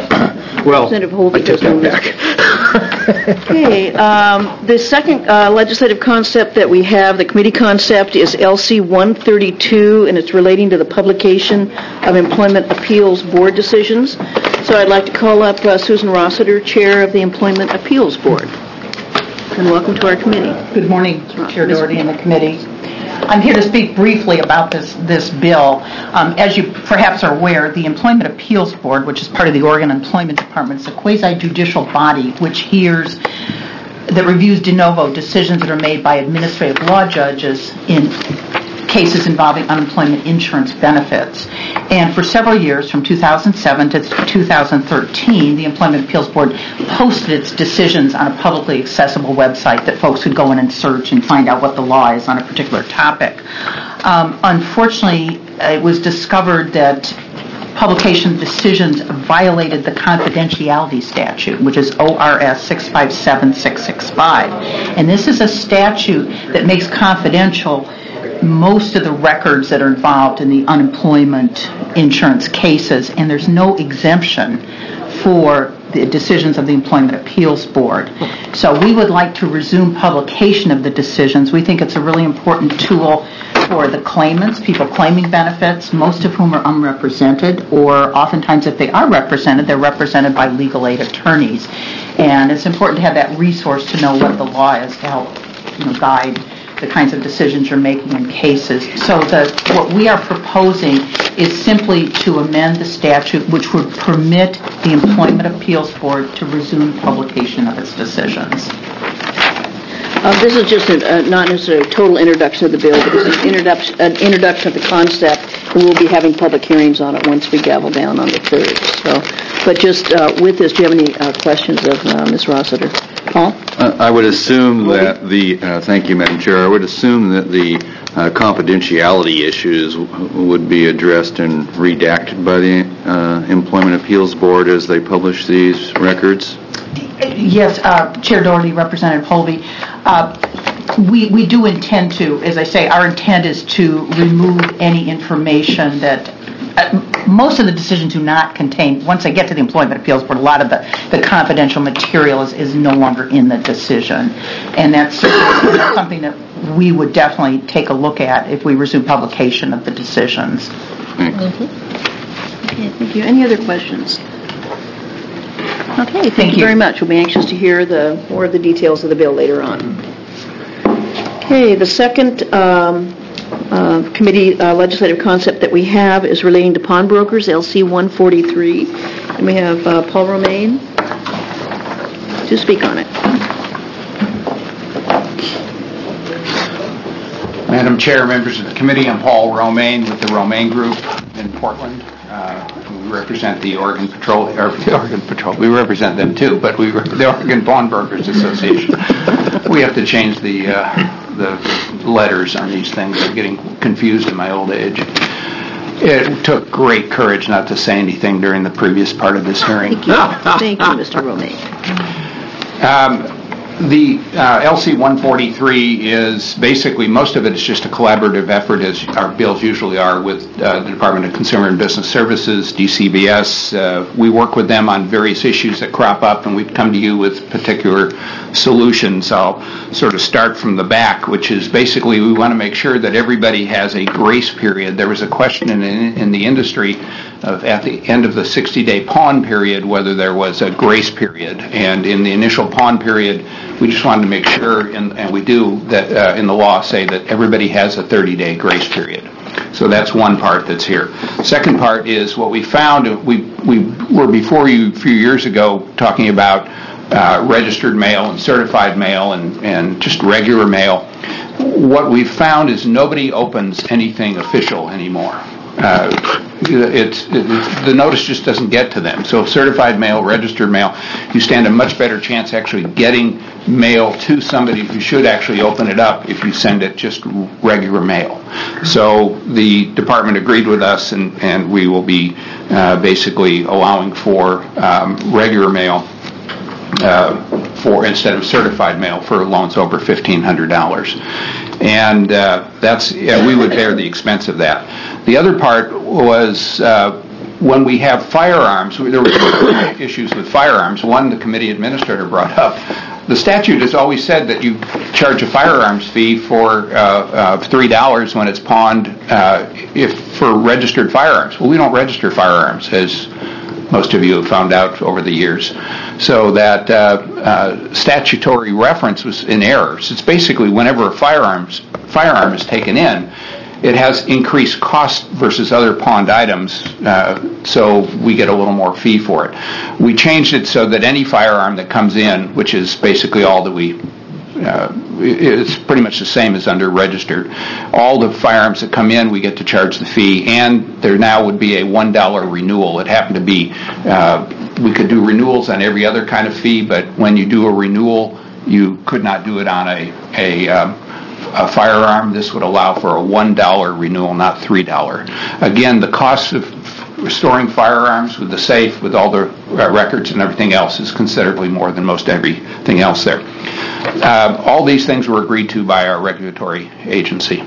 well, Representative Holby I take does no that back. Okay, um, the second uh, legislative concept that we have, the committee concept, is L C one thirty-two, and it's relating to the publication of Employment Appeals Board decisions. So I'd like to call up uh, Susan Rossiter, Chair of the Employment Appeals Board. And welcome to our committee. Good morning, Chair Doherty and the committee. I'm here to speak briefly about this, this bill. Um, as you perhaps are aware, the Employment Appeals Board, which is part of the Oregon Employment Department, is a quasi-judicial body which hears, that reviews de novo decisions that are made by administrative law judges in cases involving unemployment insurance benefits. And for several years, from two thousand seven to two thousand thirteen, the Employment Appeals Board posted its decisions on a publicly accessible website that folks could go in and search and find out what the law is on a particular topic. Um, unfortunately, it was discovered that publication decisions violated the confidentiality statute, which is O R S six five seven six six five. And this is a statute that makes confidential most of the records that are involved in the unemployment insurance cases, and there's no exemption for the decisions of the Employment Appeals Board. So we would like to resume publication of the decisions. We think it's a really important tool for the claimants, people claiming benefits, most of whom are unrepresented, or oftentimes if they are represented, they're represented by legal aid attorneys. And it's important to have that resource to know what the law is to help, you know, guide the kinds of decisions you're making in cases. So the, what we are proposing is simply to amend the statute which would permit the Employment Appeals Board to resume publication of its decisions. Uh, this is just a, uh, not necessarily a total introduction of the bill, but it's an introduction, an introduction of the concept, and we'll be having public hearings on it once we gavel down on the third. So, but just uh, with this, do you have any uh, questions of uh, Miz Rossiter? Paul? Uh, I would assume that the, uh, thank you, Madam Chair, I would assume that the uh, confidentiality issues w- would be addressed and redacted by the uh, Employment Appeals Board as they publish these records? Yes, uh, Chair Doherty, Representative Holby. Uh, we, we do intend to, as I say, our intent is to remove any information that Uh, most of the decisions do not contain, once they get to the Employment Appeals Board, a lot of the, the confidential material is, is no longer in the decision. And that's something that we would definitely take a look at if we resume publication of the decisions. Mm-hmm. Okay, thank you. Any other questions? Okay, thank, Thank you you. very much. We'll be anxious to hear the more of the details of the bill later on. Okay, the second um, uh, committee uh, legislative concept that we have is relating to pawnbrokers, L C one forty-three. And we have uh, Paul Romaine to speak on it. Madam Chair, members of the committee, I'm Paul Romaine with the Romaine Group in Portland. Uh, we represent the Oregon Patrol, or the Oregon Patrol. We represent them too, but we the Oregon Pawnbrokers Association. We have to change the uh, the letters on these things. I'm getting confused in my old age. It took great courage not to say anything during the previous part of this hearing. Thank you. Thank you, Mister Romaine. Um, The uh, L C one forty-three is basically, most of it is just a collaborative effort, as our bills usually are, with uh, the Department of Consumer and Business Services, D C B S. Uh, we work with them on various issues that crop up, and we come to you with particular solutions. I'll sort of start from the back, which is basically we want to make sure that everybody has a grace period. There was a question in, in the industry of at the end of the sixty-day pawn period whether there was a grace period. And in the initial pawn period, we just wanted to make sure, and, and we do, that uh, in the law say that everybody has a thirty-day grace period. So that's one part that's here. Second part is what we found. We, we were before you a few years ago talking about uh, registered mail and certified mail and, and just regular mail. What we've found is nobody opens anything official anymore. Uh, it's, it's the notice just doesn't get to them. So certified mail, registered mail, you stand a much better chance actually getting mail to somebody who should actually open it up if you send it just regular mail. So the department agreed with us, and, and we will be uh, basically allowing for um, regular mail uh, for instead of certified mail for loans over fifteen hundred dollars. And uh, that's yeah, we would bear the expense of that. The other part was uh, when we have firearms, there were issues with firearms. One, the committee administrator brought up. The statute has always said that you charge a firearms fee for uh, uh, three dollars when it's pawned uh, if for registered firearms. Well, we don't register firearms, as most of you have found out over the years. So that uh, uh, statutory reference was in error. So it's basically whenever a firearms firearm is taken in, it has increased cost versus other pawned items, uh, so we get a little more fee for it. We changed it so that any firearm that comes in, which is basically all that we Uh, it's pretty much the same as under registered. All the firearms that come in, we get to charge the fee, and there now would be a one dollar renewal. It happened to be, uh, we could do renewals on every other kind of fee, but when you do a renewal, you could not do it on a, a, um, a firearm. This would allow for a one dollar renewal, not three dollars. Again, the cost of restoring firearms with the safe, with all the uh, records and everything else, is considerably more than most everything else there. Uh, all these things were agreed to by our regulatory agency.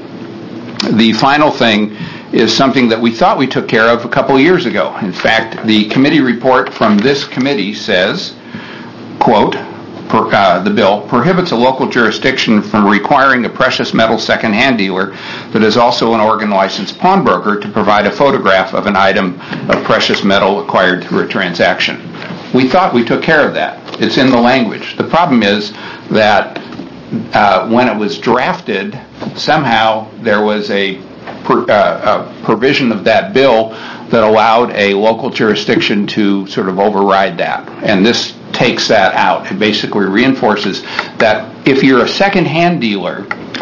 The final thing is something that we thought we took care of a couple of years ago. In fact, the committee report from this committee says, quote, Per, uh, the bill prohibits a local jurisdiction from requiring a precious metal second-hand dealer that is also an Oregon licensed pawnbroker to provide a photograph of an item of precious metal acquired through a transaction. We thought we took care of that. It's in the language. The problem is that uh, when it was drafted, somehow there was a, per, uh, a provision of that bill that allowed a local jurisdiction to sort of override that. And this takes that out. It basically reinforces that if you're a second-hand dealer,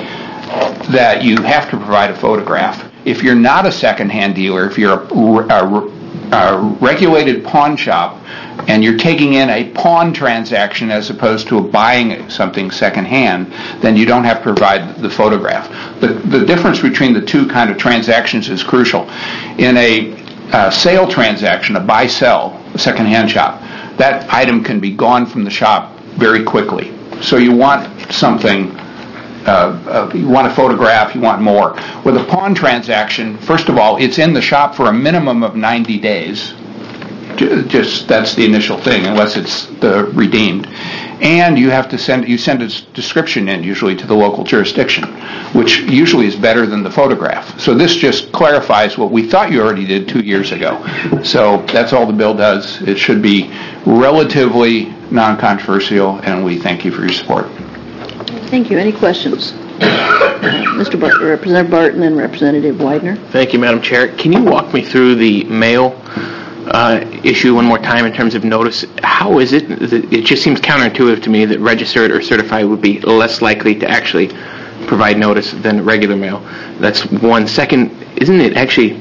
that you have to provide a photograph. If you're not a second-hand dealer, if you're a, a, a regulated pawn shop and you're taking in a pawn transaction as opposed to buying something second-hand, then you don't have to provide the photograph. The, the difference between the two kind of transactions is crucial. In a uh, sale transaction, a buy-sell, a second-hand shop, that item can be gone from the shop very quickly. So you want something, uh, uh, you want a photograph, you want more. With a pawn transaction, first of all, it's in the shop for a minimum of ninety days. Just that's the initial thing, unless it's the redeemed. and you have to send, you send a description in usually to the local jurisdiction, which usually is better than the photograph. So this just clarifies what we thought you already did two years ago. So that's all the bill does. It should be relatively non-controversial, and we thank you for your support. Thank you. Any questions? Mister Bart, Representative Barton and Representative Widener. Thank you, Madam Chair. Can you walk me through the mail uh, issue one more time in terms of notice? How is it? It just seems counterintuitive to me that registered or certified would be less likely to actually provide notice than regular mail. That's one. Second, isn't it actually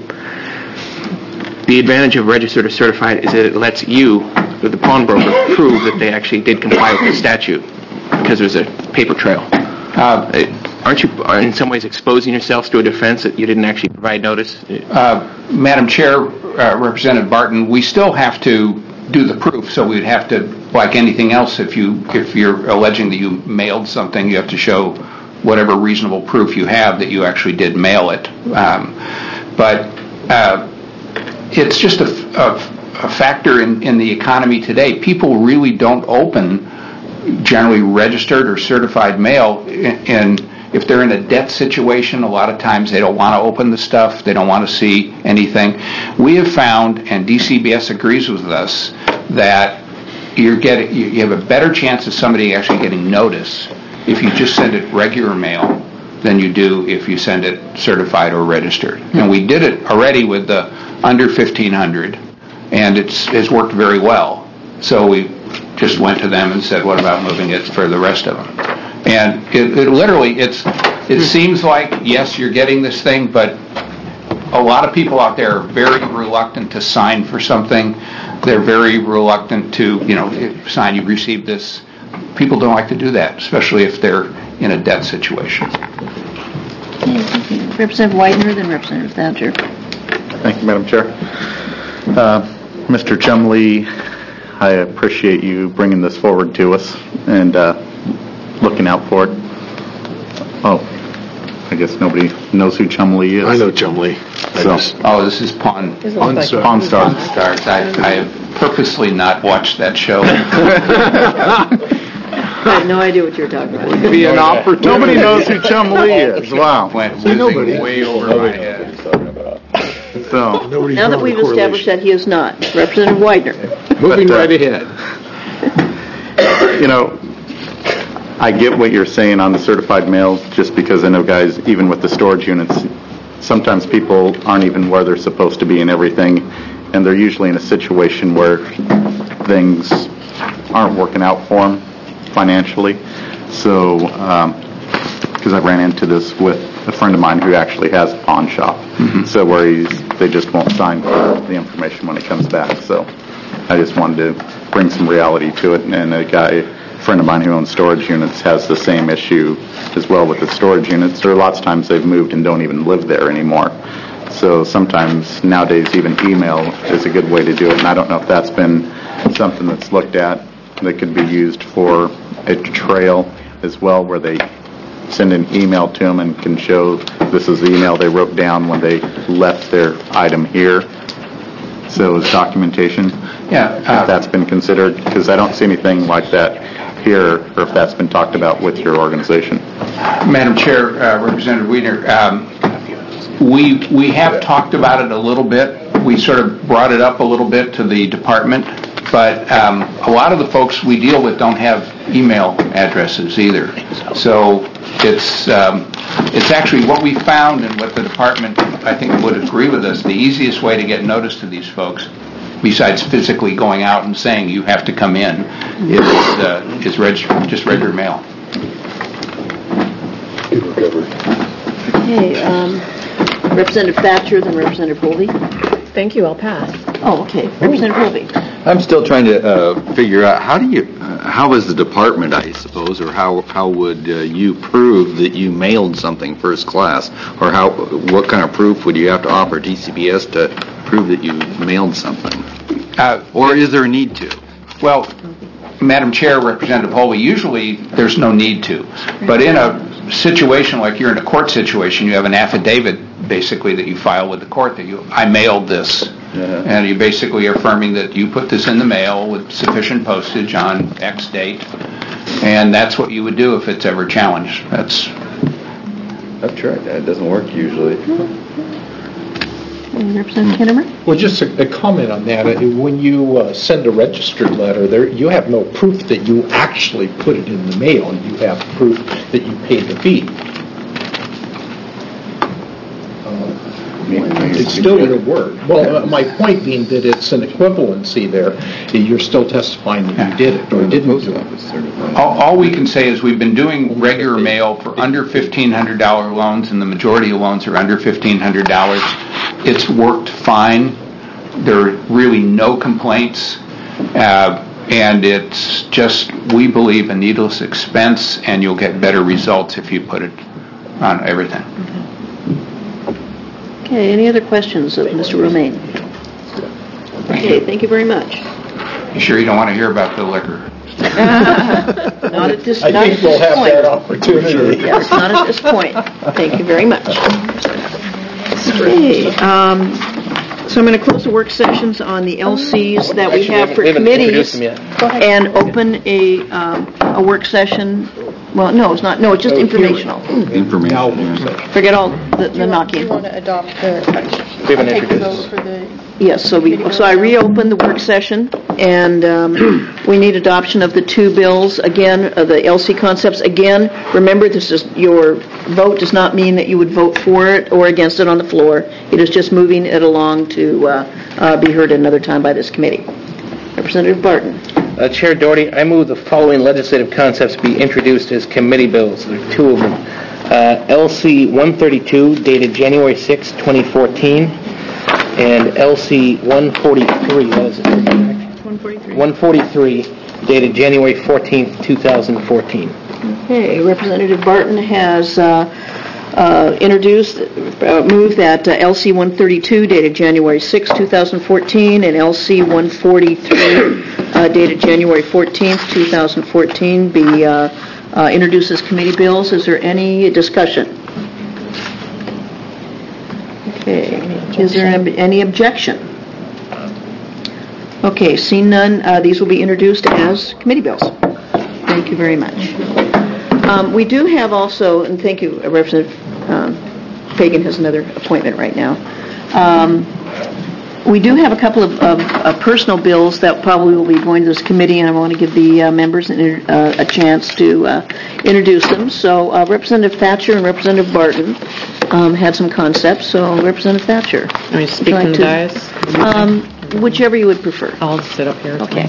the advantage of registered or certified is that it lets you, the pawnbroker, prove that they actually did comply with the statute because there's a paper trail. Uh, aren't you, in some ways, exposing yourselves to a defense that you didn't actually provide notice? Uh, Madam Chair, uh, Representative Barton, we still have to do the proof, so we'd have to, like anything else, if you if you're alleging that you mailed something, you have to show whatever reasonable proof you have that you actually did mail it. Um, but uh, it's just a, a, a factor in, in the economy today. People really don't open generally registered or certified mail, and if they're in a debt situation, a lot of times they don't want to open the stuff, they don't want to see anything. We have found, and D C B S agrees with us, that you're getting, you have a better chance of somebody actually getting notice if you just send it regular mail than you do if you send it certified or registered. And we did it already with the under fifteen hundred, and it's, it's worked very well. So we just went to them and said, what about moving it for the rest of them? And it, it literally, it's, it seems like, yes, you're getting this thing, but a lot of people out there are very reluctant to sign for something. They're very reluctant to, you know, sign, you received this. People don't like to do that, especially if they're in a debt situation. Okay, thank you. Representative Widener, then Representative Thatcher. Thank you, Madam Chair. Uh, Mister Chumley, I appreciate you bringing this forward to us and uh, looking out for it. Oh, I guess nobody knows who Chumley is. I know Chumley. So, oh, this is Pawn, Pawn, Pawn Stars. Pawn Stars. Pawn Stars. I, I have purposely not watched that show. I had no idea what you were talking about. Would be an opportunity. Nobody knows who Chumley is. Wow. Went See, nobody. way over my head. So, Now that we've established that he is not. Representative Widener. Moving But, uh, right ahead. you know, I get what you're saying on the certified mail, just because I know, guys, even with the storage units, sometimes people aren't even where they're supposed to be and everything, and they're usually in a situation where things aren't working out for them financially. So, because um, I ran into this with a friend of mine who actually has a pawn shop, mm-hmm. so where he's, they just won't sign for the information when it comes back. So I just wanted to bring some reality to it, and a guy, a friend of mine who owns storage units, has the same issue as well with the storage units. There are lots of times they've moved and don't even live there anymore. So sometimes nowadays even email is a good way to do it, and I don't know if that's been something that's looked at that could be used for a trail as well, where they send an email to them and can show this is the email they wrote down when they left their item here. So it's documentation. Yeah, uh, if that's been considered, because I don't see anything like that here, or if that's been talked about with your organization. Madam Chair, uh, Representative Widener, um, we we have talked about it a little bit. We sort of brought it up a little bit to the department, but um, a lot of the folks we deal with don't have email addresses either. So it's um, it's actually what we found, and what the department, I think, would agree with us. The easiest way to get notice to these folks, besides physically going out and saying you have to come in, is uh, is reg- just regular mail. Okay, um, Representative Thatcher, then Representative Colby. Thank you, I'll pass. Oh, okay. Representative Colby. I'm still trying to uh, figure out, how do you, uh, how is the department, I suppose, or how how would uh, you prove that you mailed something first class? Or how, what kind of proof would you have to offer D C B S to prove that you mailed something? Uh, or is there a need to? Well, Madam Chair, Representative Holby, usually there's no need to. But in a situation like you're in a court situation, you have an affidavit basically that you file with the court that you, I mailed this. Uh-huh. And you basically are affirming that you put this in the mail with sufficient postage on X date. And that's what you would do if it's ever challenged. That's I've tried that. It doesn't work usually. Representative Kinnemer? Well, just a, a comment on that. Uh, When you uh, send a registered letter, there you have no proof that you actually put it in the mail. You have proof that you paid the fee. It still would have worked. Well, uh, my point being that it's an equivalency there. You're still testifying that you did it or didn't do it. all, all we can say is we've been doing regular mail for under fifteen hundred dollars loans, and the majority of loans are under fifteen hundred dollars. It's worked fine. There are really no complaints. Uh, and it's just, we believe, a needless expense, and you'll get better results if you put it on everything. Okay, any other questions of Mister Romaine? Okay, thank you very much. You sure you don't want to hear about the liquor? Not at this, I not think at we'll this have point. that opportunity. Yes, not at this point. Thank you very much. Okay, um, so I'm going to close the work sessions on the L Cs that we have for We haven't introduced committees them yet. and open a, um, a work session. Well, no, it's not, no, it's just informational. Information. Forget all the the knocking. want to adopt the... We haven't introduced. For the... Yes, so we, so I reopened the work session, and um, we need adoption of the two bills, again, of the L C concepts. Again, remember, this is, your vote does not mean that you would vote for it or against it on the floor. It is just moving it along to uh, uh, be heard another time by this committee. Representative Barton. Uh, Chair Doherty, I move the following legislative concepts be introduced as committee bills. There are two of them. Uh, L C one thirty-two, dated January sixth, twenty fourteen, and L C one forty-three, what is it? one forty-three. one forty-three, dated January fourteenth, two thousand fourteen. Okay, Representative Barton has uh, uh, introduced, uh, moved that uh, L C one thirty-two dated January sixth, two thousand fourteen, and L C one forty-three uh, dated January fourteenth, two thousand fourteen be uh, uh, introduced as committee bills. Is there any discussion? Okay, is there any objection? Okay, seeing none, uh, these will be introduced as committee bills. Thank you very much. Um, we do have also, and thank you, Representative um, Fagan has another appointment right now. Um, we do have a couple of, of, of personal bills that probably will be going to this committee, and I want to give the uh, members an, uh, a chance to uh, introduce them. So uh, Representative Thatcher and Representative Barton um, had some concepts. So Representative Thatcher, Let me speak would from you the like dais. to- Um, whichever you would prefer. I'll sit up here. Okay.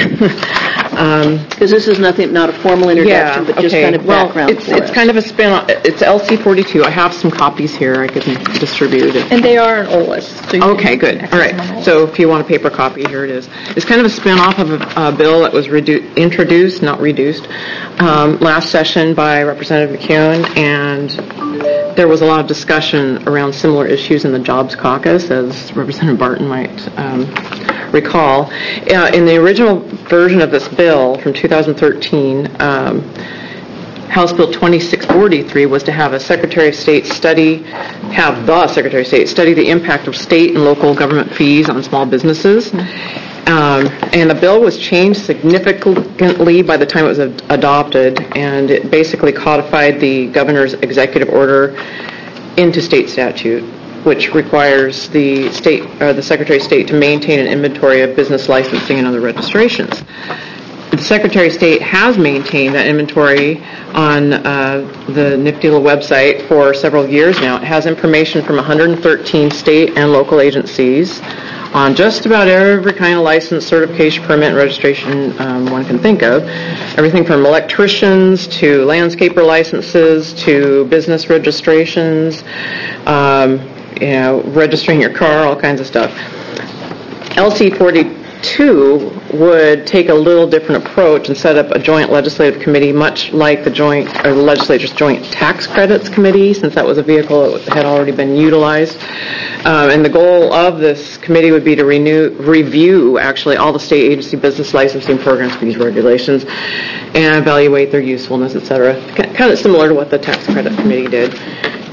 Um, Because this is nothing, not a formal introduction, but just okay. kind of well, background it's, for it's us. kind of a spin on, it's L C forty-two. I have some copies here I can distribute. If, And they are an O L S. So you okay, can good. access All them on right. So if you want a paper copy, here it is. It's kind of a spin-off of a, a bill that was redu- introduced, not reduced, um, last session by Representative McKeown, and there was a lot of discussion around similar issues in the Jobs Caucus, as Representative Barton might um, recall. Uh, in the original version of this bill from two thousand thirteen, um, House Bill twenty-six forty-three was to have a Secretary of State study, have the Secretary of State study the impact of state and local government fees on small businesses. Um, and the bill was changed significantly by the time it was ad- adopted, and it basically codified the governor's executive order into state statute, which requires the state, or the Secretary of State to maintain an inventory of business licensing and other registrations. The Secretary of State has maintained that inventory on uh, the nifty little website for several years now. It has information from one hundred thirteen state and local agencies on just about every kind of license, certification, permit, and registration um, one can think of. Everything from electricians to landscaper licenses to business registrations, um, you know, registering your car, all kinds of stuff. L C forty-two would take a little different approach and set up a joint legislative committee, much like the joint or the legislature's joint tax credits committee, since that was a vehicle that had already been utilized. Um, and the goal of this committee would be to renew, review actually all the state agency business licensing programs, fees, regulations, and evaluate their usefulness, et cetera. Kind of similar to what the tax credit committee did.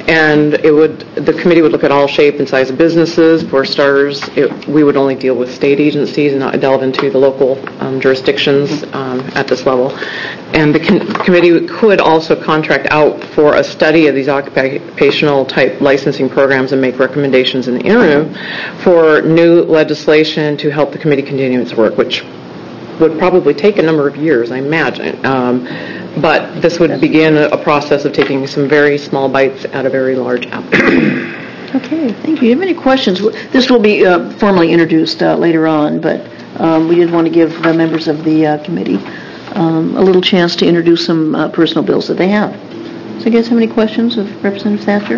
And it would, the committee would look at all shape and size of businesses. For starters, it, we would only deal with state agencies and not delve into the local um, jurisdictions um, at this level. And the con- committee could also contract out for a study of these occupational type licensing programs and make recommendations in the interim for new legislation to help the committee continue its work, which would probably take a number of years, I imagine. Um, but this would begin a, a process of taking some very small bites out of very large apples. Okay, thank you. Do you have any questions? This will be uh, formally introduced uh, later on, but um, we did want to give the members of the uh, committee um, a little chance to introduce some uh, personal bills that they have. So you guys have any questions of Representative Thatcher?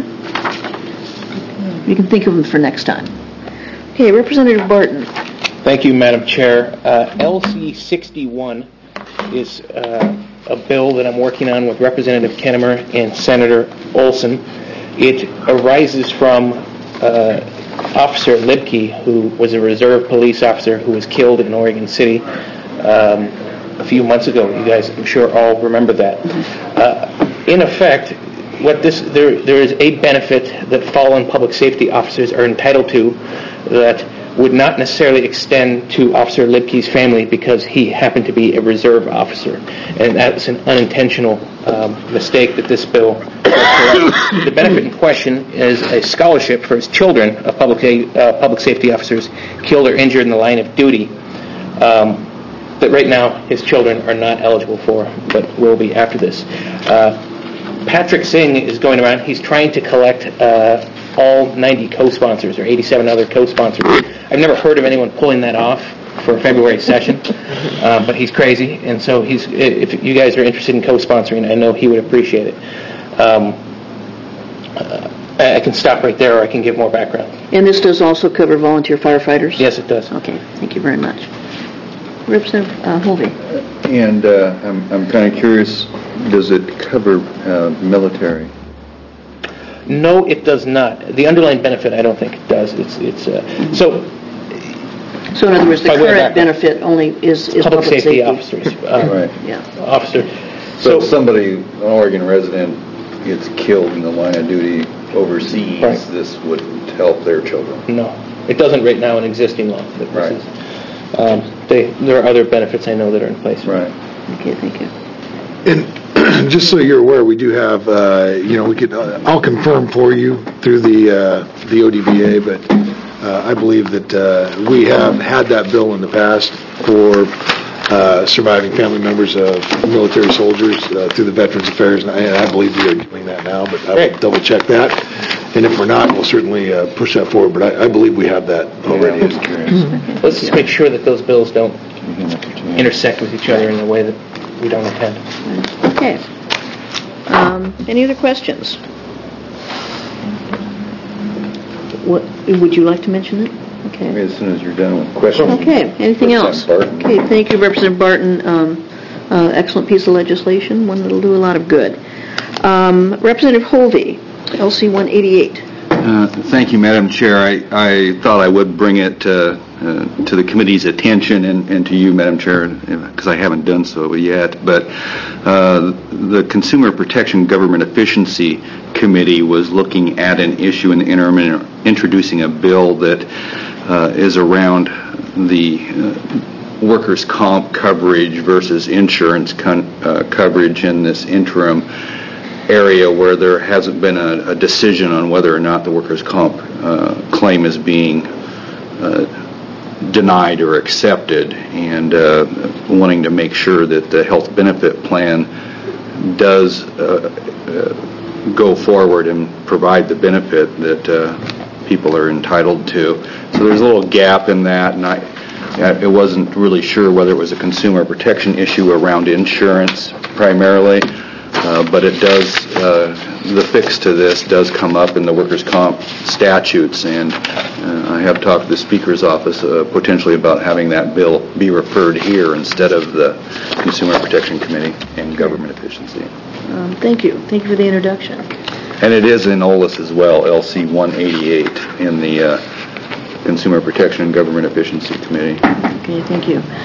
You can think of them for next time. Okay, Representative Barton. Thank you, Madam Chair. Uh, L C sixty-one is uh, a bill that I'm working on with Representative Kennemer and Senator Olson. It arises from uh, Officer Libke, who was a reserve police officer who was killed in Oregon City um, a few months ago. You guys, I'm sure, all remember that. Uh, in effect, what this there there is a benefit that fallen public safety officers are entitled to that would not necessarily extend to Officer Libke's family because he happened to be a reserve officer. And that's an unintentional um, mistake that this bill does correct. The benefit in question is a scholarship for his children of public, uh, public safety officers killed or injured in the line of duty um, that right now his children are not eligible for, but will be after this. Uh, Patrick Singh is going around. He's trying to collect uh, all ninety co-sponsors or eighty-seven other co-sponsors. I've never heard of anyone pulling that off for a February session, uh, but he's crazy, and so he's. If you guys are interested in co-sponsoring, I know he would appreciate it. Um, uh, I can stop right there, or I can give more background. And this does also cover volunteer firefighters? Yes, it does. Okay, thank you very much. Representative uh, Holvey. And uh, I'm, I'm kind of curious, does it cover uh, military? No, it does not. The underlying benefit, I don't think it does. It's it's uh, mm-hmm. so. So in other words, the current benefit only is, is public, public safety, safety officers. Um, right. Yeah. Officer. So, so if somebody, an Oregon resident, gets killed in the line of duty overseas, right. This wouldn't help their children. No, it doesn't right now in existing law. That right. This is, um, they, there are other benefits I know that are in place. Right. Okay, thank you. And just so you're aware, we do have, uh, you know, we could, uh, I'll confirm for you through the uh, the O D V A, but uh, I believe that uh, we have had that bill in the past for uh, surviving family members of military soldiers uh, through the Veterans Affairs, and I, and I believe we are doing that now, but I will double check that. And if we're not, we'll certainly uh, push that forward, but I, I believe we have that already. Mm-hmm. Let's just make sure that those bills don't intersect with each other in a way that we don't intend. Okay. Um, any other questions? What, would you like to mention it? Okay. Maybe as soon as you're done with questions. Okay. Anything else? Barton. Okay. Thank you, Representative Barton. Um, uh, excellent piece of legislation, one that'll do a lot of good. Um, Representative Holvey, L C one eighty-eight. Uh, thank you, Madam Chair. I, I thought I would bring it uh, uh, to the committee's attention and, and to you, Madam Chair, because I haven't done so yet. But uh, the Consumer Protection Government Efficiency Committee was looking at an issue in the interim and introducing a bill that uh, is around the uh, workers' comp coverage versus insurance con- uh, coverage in this interim area where there hasn't been a, a decision on whether or not the workers' comp uh, claim is being uh, denied or accepted, and uh, wanting to make sure that the health benefit plan does uh, uh, go forward and provide the benefit that uh, people are entitled to. So there's a little gap in that, and I, I wasn't really sure whether it was a consumer protection issue around insurance primarily. Uh, but it does, uh, the fix to this does come up in the workers' comp statutes, and uh, I have talked to the Speaker's office uh, potentially about having that bill be referred here instead of the Consumer Protection Committee and Government Efficiency. Um, thank you. Thank you for the introduction. And it is in O L S as well, L C one eighty-eight, in the uh, Consumer Protection and Government Efficiency Committee. Okay, thank you.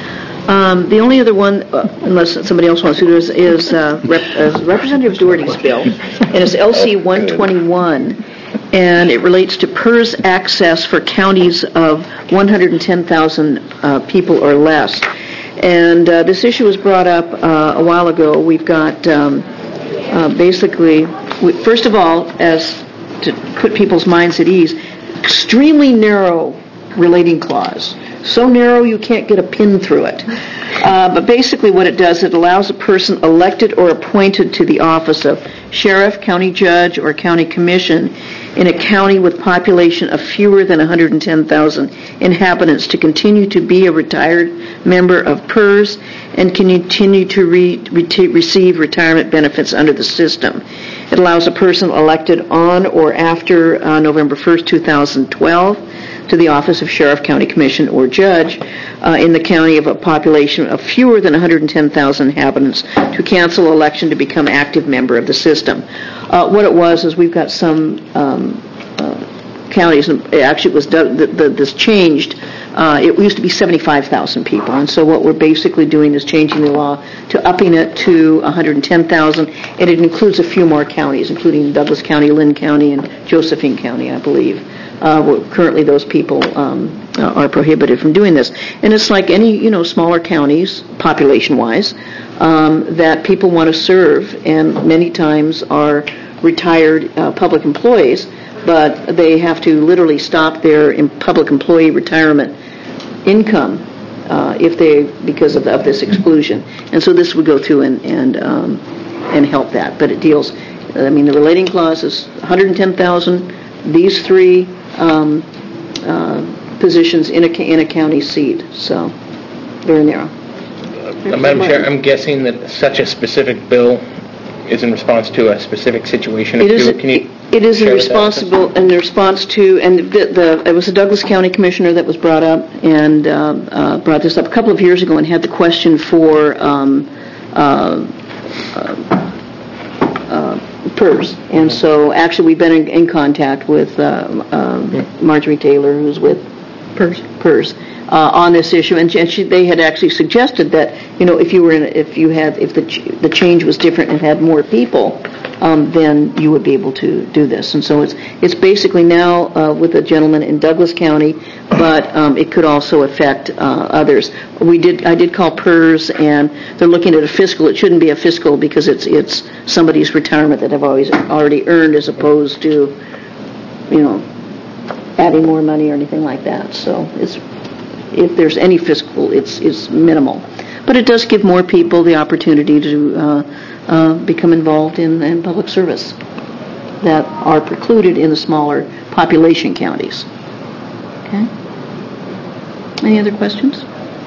Um, The only other one, uh, unless somebody else wants to do, is- is uh, Rep- uh, Representative Doherty's bill, and it's L C one twenty-one, and it relates to PERS access for counties of one hundred ten thousand uh, people or less. And uh, this issue was brought up uh, a while ago. We've got um, uh, basically, we, first of all, as to put people's minds at ease, extremely narrow relating clause. So narrow you can't get a pin through it. Uh, but basically what it does, it allows a person elected or appointed to the office of sheriff, county judge, or county commission in a county with population of fewer than one hundred ten thousand inhabitants to continue to be a retired member of PERS and continue to re- re- receive retirement benefits under the system. It allows a person elected on or after uh, November first, two thousand twelve to the office of sheriff, county commission, or judge uh, in the county of a population of fewer than one hundred ten thousand inhabitants to cancel election to become active member of the system. Uh, what it was is we've got some um, uh, counties, and it actually was done, the, the, this changed. Uh, it used to be seventy-five thousand people, and so what we're basically doing is changing the law to upping it to one hundred ten thousand, and it includes a few more counties, including Douglas County, Lynn County, and Josephine County, I believe. Uh, well, currently, those people um, uh, are prohibited from doing this, and it's like any you know smaller counties, population-wise, um, that people want to serve, and many times are retired uh, public employees, but they have to literally stop their in public employee retirement income uh, if they because of, of this exclusion, and so this would go through and and um, and help that. But it deals, I mean, the relating clause is one hundred ten thousand. These three um, uh, positions in a in a county seat, so very narrow. Uh, Madam Chair, I'm guessing that such a specific bill is in response to a specific situation. It is. Can you It is in share with that? responsible in response to, and the, the it was a Douglas County commissioner that was brought up and uh, uh, brought this up a couple of years ago and had the question for um, uh, uh, uh, PERS, and so actually we've been in, in contact with uh, um, Marjorie Taylor, who's with PERS, PERS uh, on this issue, and, and she, they had actually suggested that you know if you were in, if you had if the ch- the change was different and had more people. Um, then you would be able to do this. And so it's it's basically now uh, with a gentleman in Douglas County, but um, it could also affect uh, others. We did I did call PERS, and they're looking at a fiscal. It shouldn't be a fiscal because it's it's somebody's retirement that have always already earned, as opposed to, you know, adding more money or anything like that. So it's if there's any fiscal, it's it's minimal, but it does give more people the opportunity to. Uh, Uh, become involved in, in public service that are precluded in the smaller population counties. Okay? Any other questions?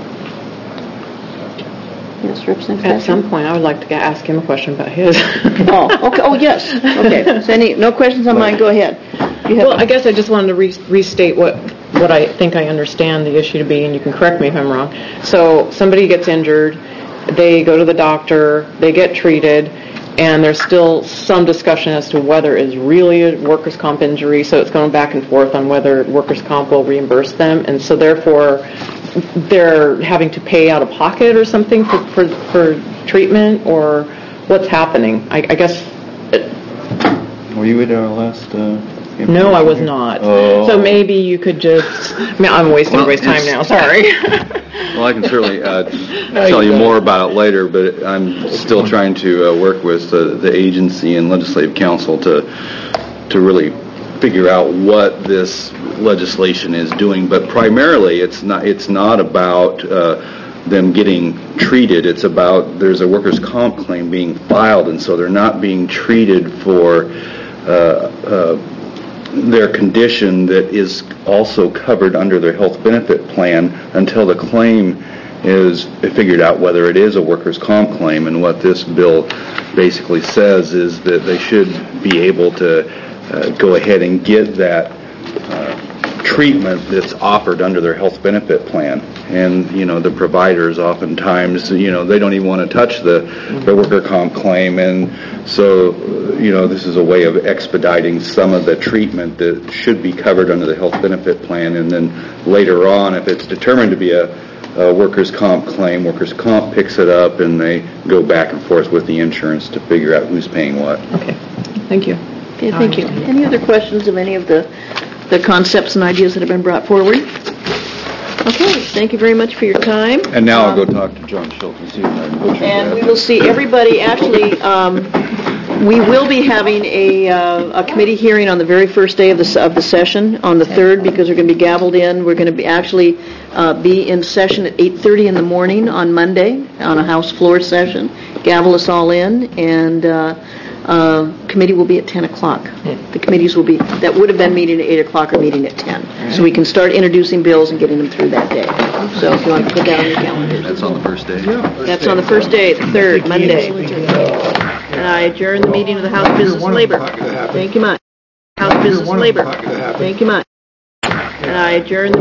Yes, Representative At some point, I would like to ask him a question about his. oh, okay. Oh, yes. Okay. So any, no questions on mine? Go ahead. You have well, I guess I just wanted to re- restate what, what I think I understand the issue to be, and you can correct me if I'm wrong. So somebody gets injured, they go to the doctor, they get treated, and there's still some discussion as to whether it's really a workers' comp injury, so it's going back and forth on whether workers' comp will reimburse them, and so therefore they're having to pay out of pocket or something for, for, for treatment, or what's happening? I, I guess... It, Were you at our last... Uh No, I was not. Oh. So maybe you could just... I mean, I'm wasting Well, everybody's time it's- now, sorry. Well, I can certainly uh, tell you more about it later, but I'm still trying to uh, work with the, the agency and legislative council to to really figure out what this legislation is doing. But primarily, it's not it's not about uh, them getting treated. It's about there's a workers' comp claim being filed, and so they're not being treated for uh, uh, their condition that is also covered under their health benefit plan until the claim is figured out whether it is a workers' comp claim. And what this bill basically says is that they should be able to uh, go ahead and get that uh, treatment that's offered under their health benefit plan. And, you know, the providers oftentimes, you know, they don't even want to touch the, the worker comp claim. And so, you know, this is a way of expediting some of the treatment that should be covered under the health benefit plan. And then later on, if it's determined to be a a workers' comp claim, workers' comp picks it up, and they go back and forth with the insurance to figure out who's paying what. Okay, thank you. Okay, thank you. Any other questions of any of the, the concepts and ideas that have been brought forward? Okay, thank you very much for your time. And now I'll Um, go talk to John Schultz and see if I can butcher And that. we will see everybody, actually, um, we will be having a, uh, a committee hearing on the very first day of the, s- of the session, on the third, because we're going to be gavelled in. We're going to be, actually, uh, be in session at eight thirty in the morning on Monday, on a House floor session. Gavel us all in, and, uh, uh, committee will be at ten o'clock. The committees will be, that would have been meeting at eight o'clock or meeting at ten. So we can start introducing bills and getting them through that day. So if you want to put that on your calendar. That's on the first day? That's on the first day, the third, Monday. And I adjourn the meeting of the House Business and Labor. Thank you much. House Business and Labor. Thank you much. And I adjourn the